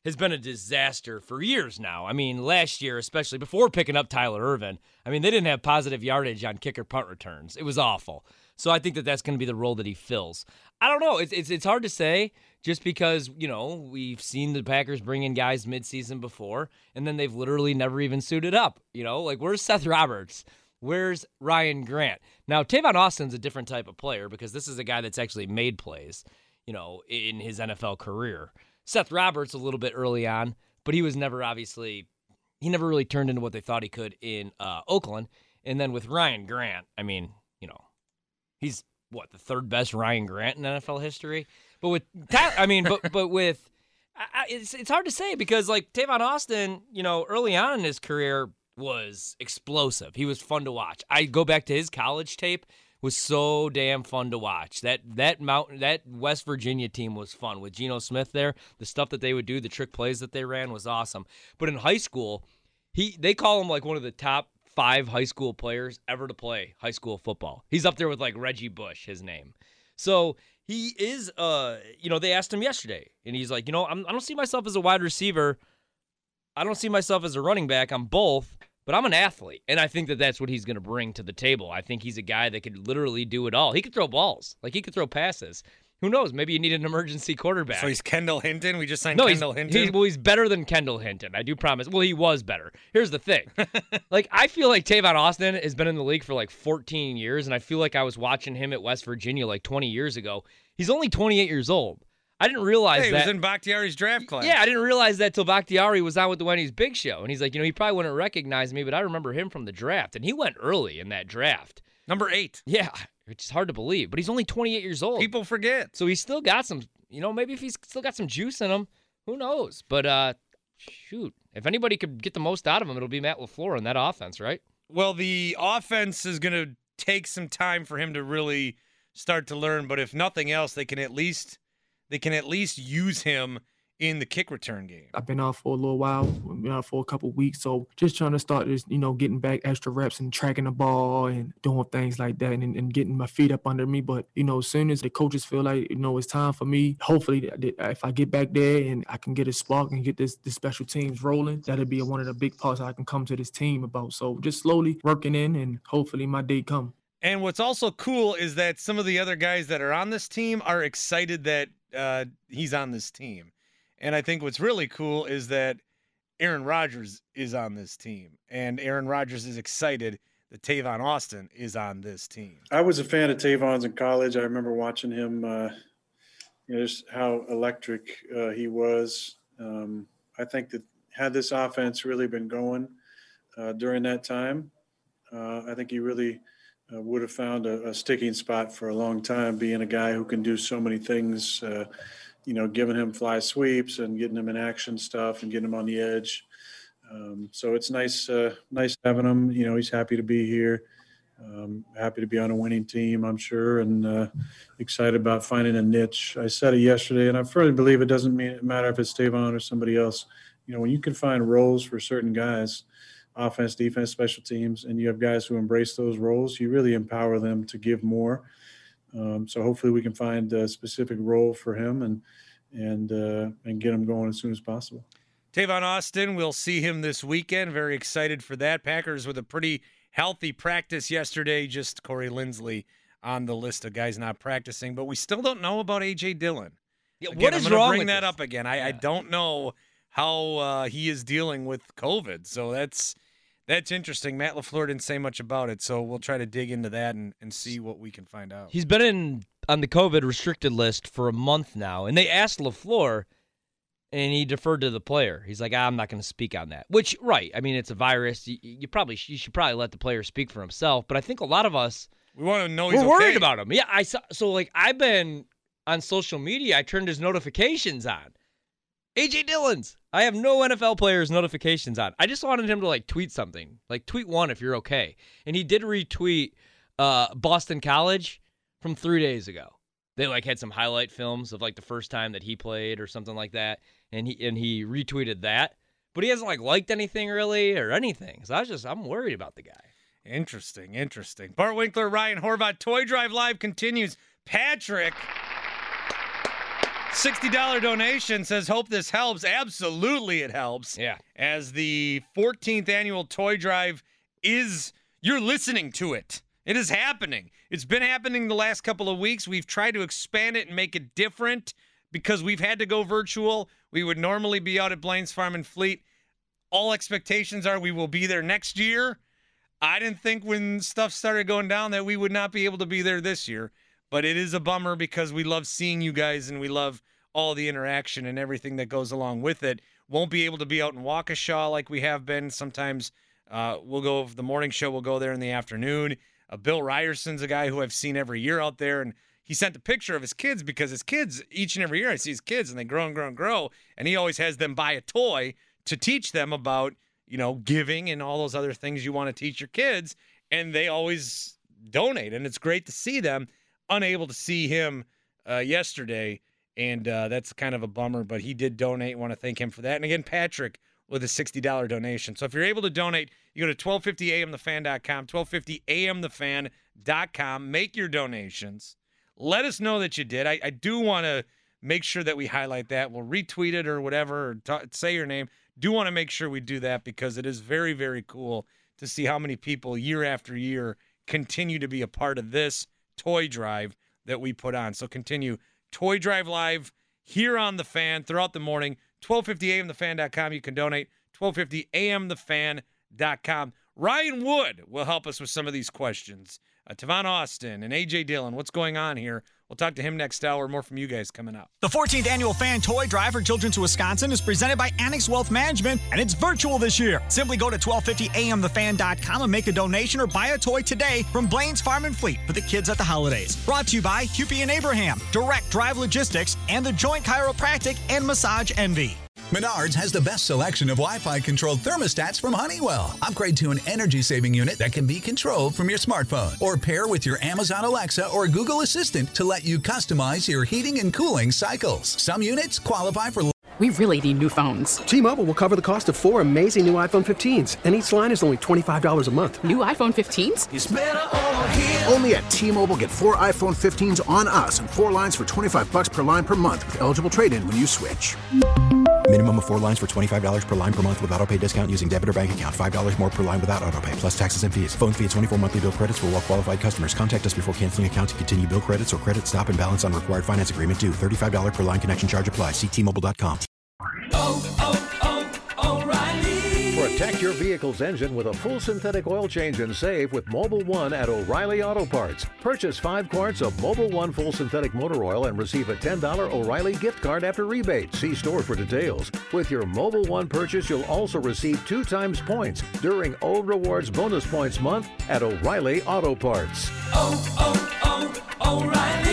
Speaker 6: has been a disaster for years now. I mean, last year, especially before picking up Tyler Ervin, I mean, they didn't have positive yardage on kicker punt returns. It was awful. So I think that that's going to be the role that he fills. I don't know. It's, it's it's hard to say just because, you know, we've seen the Packers bring in guys midseason before, and then they've literally never even suited up. You know, like, where's Seth Roberts? Where's Ryan Grant? Now, Tavon Austin's a different type of player because this is a guy that's actually made plays, you know, in his N F L career. Seth Roberts a little bit early on, but he was never obviously, he never really turned into what they thought he could in uh, Oakland. And then with Ryan Grant, I mean, you know, he's what, the third best Ryan Grant in N F L history? But with, I mean, but but with, I, it's it's hard to say because like Tavon Austin, you know, early on in his career was explosive. He was fun to watch. I go back to his college tape. Was so damn fun to watch. That that Mount that West Virginia team was fun with Geno Smith there. The stuff that they would do, the trick plays that they ran was awesome. But in high school, he they call him like one of the top five high school players ever to play high school football. He's up there with like Reggie Bush, his name. So he is uh you know, they asked him yesterday and he's like, you know, I'm, I don't see myself as a wide receiver. I don't see myself as a running back. I'm both. But I'm an athlete, and I think that that's what he's going to bring to the table. I think he's a guy that could literally do it all. He could throw balls. Like, he could throw passes. Who knows? Maybe you need an emergency quarterback.
Speaker 5: So he's Kendall Hinton? We just signed
Speaker 6: no,
Speaker 5: Kendall
Speaker 6: he's,
Speaker 5: Hinton?
Speaker 6: He's, well, he's better than Kendall Hinton. I do promise. Well, he was better. Here's the thing. Like, I feel like Tavon Austin has been in the league for like fourteen years, and I feel like I was watching him at West Virginia like twenty years ago. He's only twenty-eight years old. I didn't realize
Speaker 5: hey, he
Speaker 6: that.
Speaker 5: was in Bakhtiari's draft class.
Speaker 6: Yeah, I didn't realize that till Bakhtiari was on with the Wendy's Big Show. And he's like, you know, he probably wouldn't recognize me, but I remember him from the draft. And he went early in that draft.
Speaker 5: Number eight.
Speaker 6: Yeah, which is hard to believe. But he's only twenty-eight years old.
Speaker 5: People forget.
Speaker 6: So he's still got some, you know, maybe if he's still got some juice in him, who knows? But, uh, shoot, if anybody could get the most out of him, it'll be Matt LaFleur in that offense, right?
Speaker 5: Well, the offense is going to take some time for him to really start to learn. But if nothing else, they can at least... They can at least use him in the kick return game.
Speaker 19: I've been out for a little while, been out for a couple of weeks, so just trying to start just, you know, getting back extra reps and tracking the ball and doing things like that and, and getting my feet up under me. But, you know, as soon as the coaches feel like, you know, it's time for me, hopefully if I get back there and I can get a spark and get this, this special teams rolling, that'll be one of the big parts I can come to this team about. So just slowly working in and hopefully my day come.
Speaker 5: And what's also cool is that some of the other guys that are on this team are excited that uh, he's on this team. And I think what's really cool is that Aaron Rodgers is on this team. And Aaron Rodgers is excited that Tavon Austin is on this team.
Speaker 12: I was a fan of Tavon's in college. I remember watching him, uh, you know, just how electric uh, he was. Um, I think that had this offense really been going uh, during that time, uh, I think he really – Uh, would have found a, a sticking spot for a long time, being a guy who can do so many things, uh, you know, giving him fly sweeps and getting him in action stuff and getting him on the edge. Um, so it's nice, uh, nice having him. You know, he's happy to be here, um, happy to be on a winning team, I'm sure, and uh, excited about finding a niche. I said it yesterday, and I firmly believe it doesn't mean, matter if it's Tavon or somebody else. You know, when you can find roles for certain guys, offense, defense, special teams, and you have guys who embrace those roles, you really empower them to give more. Um, so hopefully we can find a specific role for him and and uh, and get him going as soon as possible.
Speaker 5: Tavon Austin, we'll see him this weekend. Very excited for that. Packers with a pretty healthy practice yesterday. Just Corey Linsley on the list of guys not practicing, but we still don't know about A J Dillon.
Speaker 6: Yeah,
Speaker 5: again,
Speaker 6: what is
Speaker 5: I'm gonna
Speaker 6: wrong
Speaker 5: bring
Speaker 6: with
Speaker 5: that
Speaker 6: this?
Speaker 5: up again. I,
Speaker 6: Yeah.
Speaker 5: I don't know how uh, he is dealing with COVID, so that's that's interesting. Matt LaFleur didn't say much about it, so we'll try to dig into that and, and see what we can find out.
Speaker 6: He's been in on the COVID restricted list for a month now, and they asked LaFleur, and he deferred to the player. He's like, ah, I'm not going to speak on that. Which, right, I mean, it's a virus. You, you probably you should probably let the player speak for himself. But I think a lot of us
Speaker 5: we want to know he's
Speaker 6: we're worried
Speaker 5: okay.
Speaker 6: about him. Yeah, I saw. So like, I've been on social media. I turned his notifications on. A J Dillon's. I have no N F L players' notifications on. I just wanted him to like tweet something, like tweet one if you're okay. And he did retweet uh, Boston College from three days ago. They like had some highlight films of like the first time that he played or something like that, and he and he retweeted that. But he hasn't like liked anything really or anything. So I was just I'm worried about the guy.
Speaker 5: Interesting, interesting. Bart Winkler, Ryan Horvath, Toy Drive Live continues. Patrick sixty dollars donation says, hope this helps. Absolutely it helps.
Speaker 6: Yeah.
Speaker 5: As the fourteenth annual toy drive is, you're listening to it. It is happening. It's been happening the last couple of weeks. We've tried to expand it and make it different because we've had to go virtual. We would normally be out at Blaine's Farm and Fleet. All expectations are we will be there next year. I didn't think when stuff started going down that we would not be able to be there this year. But it is a bummer because we love seeing you guys and we love all the interaction and everything that goes along with it. Won't be able to be out in Waukesha like we have been. Sometimes uh, we'll go, the morning show, we'll go there in the afternoon. Uh, Bill Ryerson's a guy who I've seen every year out there, and he sent a picture of his kids because his kids, each and every year I see his kids, and they grow and grow and grow, and he always has them buy a toy to teach them about, you know, giving and all those other things you want to teach your kids, and they always donate, and it's great to see them. Unable to see him uh, yesterday, and uh, that's kind of a bummer, but he did donate. Want to thank him for that. And again, Patrick with a sixty dollars donation. So if you're able to donate, you go to twelve fifty a m the fan dot com, twelve fifty a m the fan dot com. Make your donations. Let us know that you did. I, I do want to make sure that we highlight that. We'll retweet it or whatever, or t- say your name. Do want to make sure we do that because it is very, very cool to see how many people year after year continue to be a part of this toy drive that we put on. So continue Toy Drive Live here on The Fan throughout the morning. twelve fifty a m the fan dot com. You can donate. twelve fifty a m the fan dot com. Ryan Wood will help us with some of these questions. Uh, Tavon Austin and A J Dillon, what's going on here? We'll talk to him next hour. More from you guys coming up.
Speaker 7: The fourteenth Annual Fan Toy Drive for Children's Wisconsin is presented by Annex Wealth Management, and it's virtual this year. Simply go to twelve fifty a m the fan dot com and make a donation or buy a toy today from Blaine's Farm and Fleet for the kids at the holidays. Brought to you by Hupie and Abraham, Direct Drive Logistics, and the Joint Chiropractic and Massage Envy.
Speaker 20: Menards has the best selection of Wi-Fi controlled thermostats from Honeywell. Upgrade to an energy-saving unit that can be controlled from your smartphone or pair with your Amazon Alexa or Google Assistant to let you customize your heating and cooling cycles. Some units qualify for...
Speaker 16: We really need new phones.
Speaker 21: T-Mobile will cover the cost of four amazing new iPhone fifteens, and each line is only twenty-five dollars a month.
Speaker 16: New iPhone fifteens?
Speaker 21: It's better over here.
Speaker 22: Only at T-Mobile, get four iPhone fifteens on us and four lines for twenty-five dollars per line per month with eligible trade-in when you switch.
Speaker 23: Minimum of four lines for twenty-five dollars per line per month with autopay discount using debit or bank account. five dollars more per line without autopay, plus taxes and fees. Phone fee at twenty-four monthly bill credits for well-qualified customers. Contact us before canceling account to continue bill credits or credit stop and balance on required finance agreement due. thirty-five dollars per line connection charge applies. See T Mobile dot com.
Speaker 24: Oh, oh, oh, O'Reilly.
Speaker 25: Protect your vehicle's engine with a full synthetic oil change and save with Mobil one at O'Reilly Auto Parts. Purchase five quarts of Mobil one full synthetic motor oil and receive a ten dollars O'Reilly gift card after rebate. See store for details. With your Mobil one purchase, you'll also receive two times points during O Rewards Bonus Points Month at O'Reilly Auto Parts.
Speaker 24: Oh, oh, oh, O'Reilly.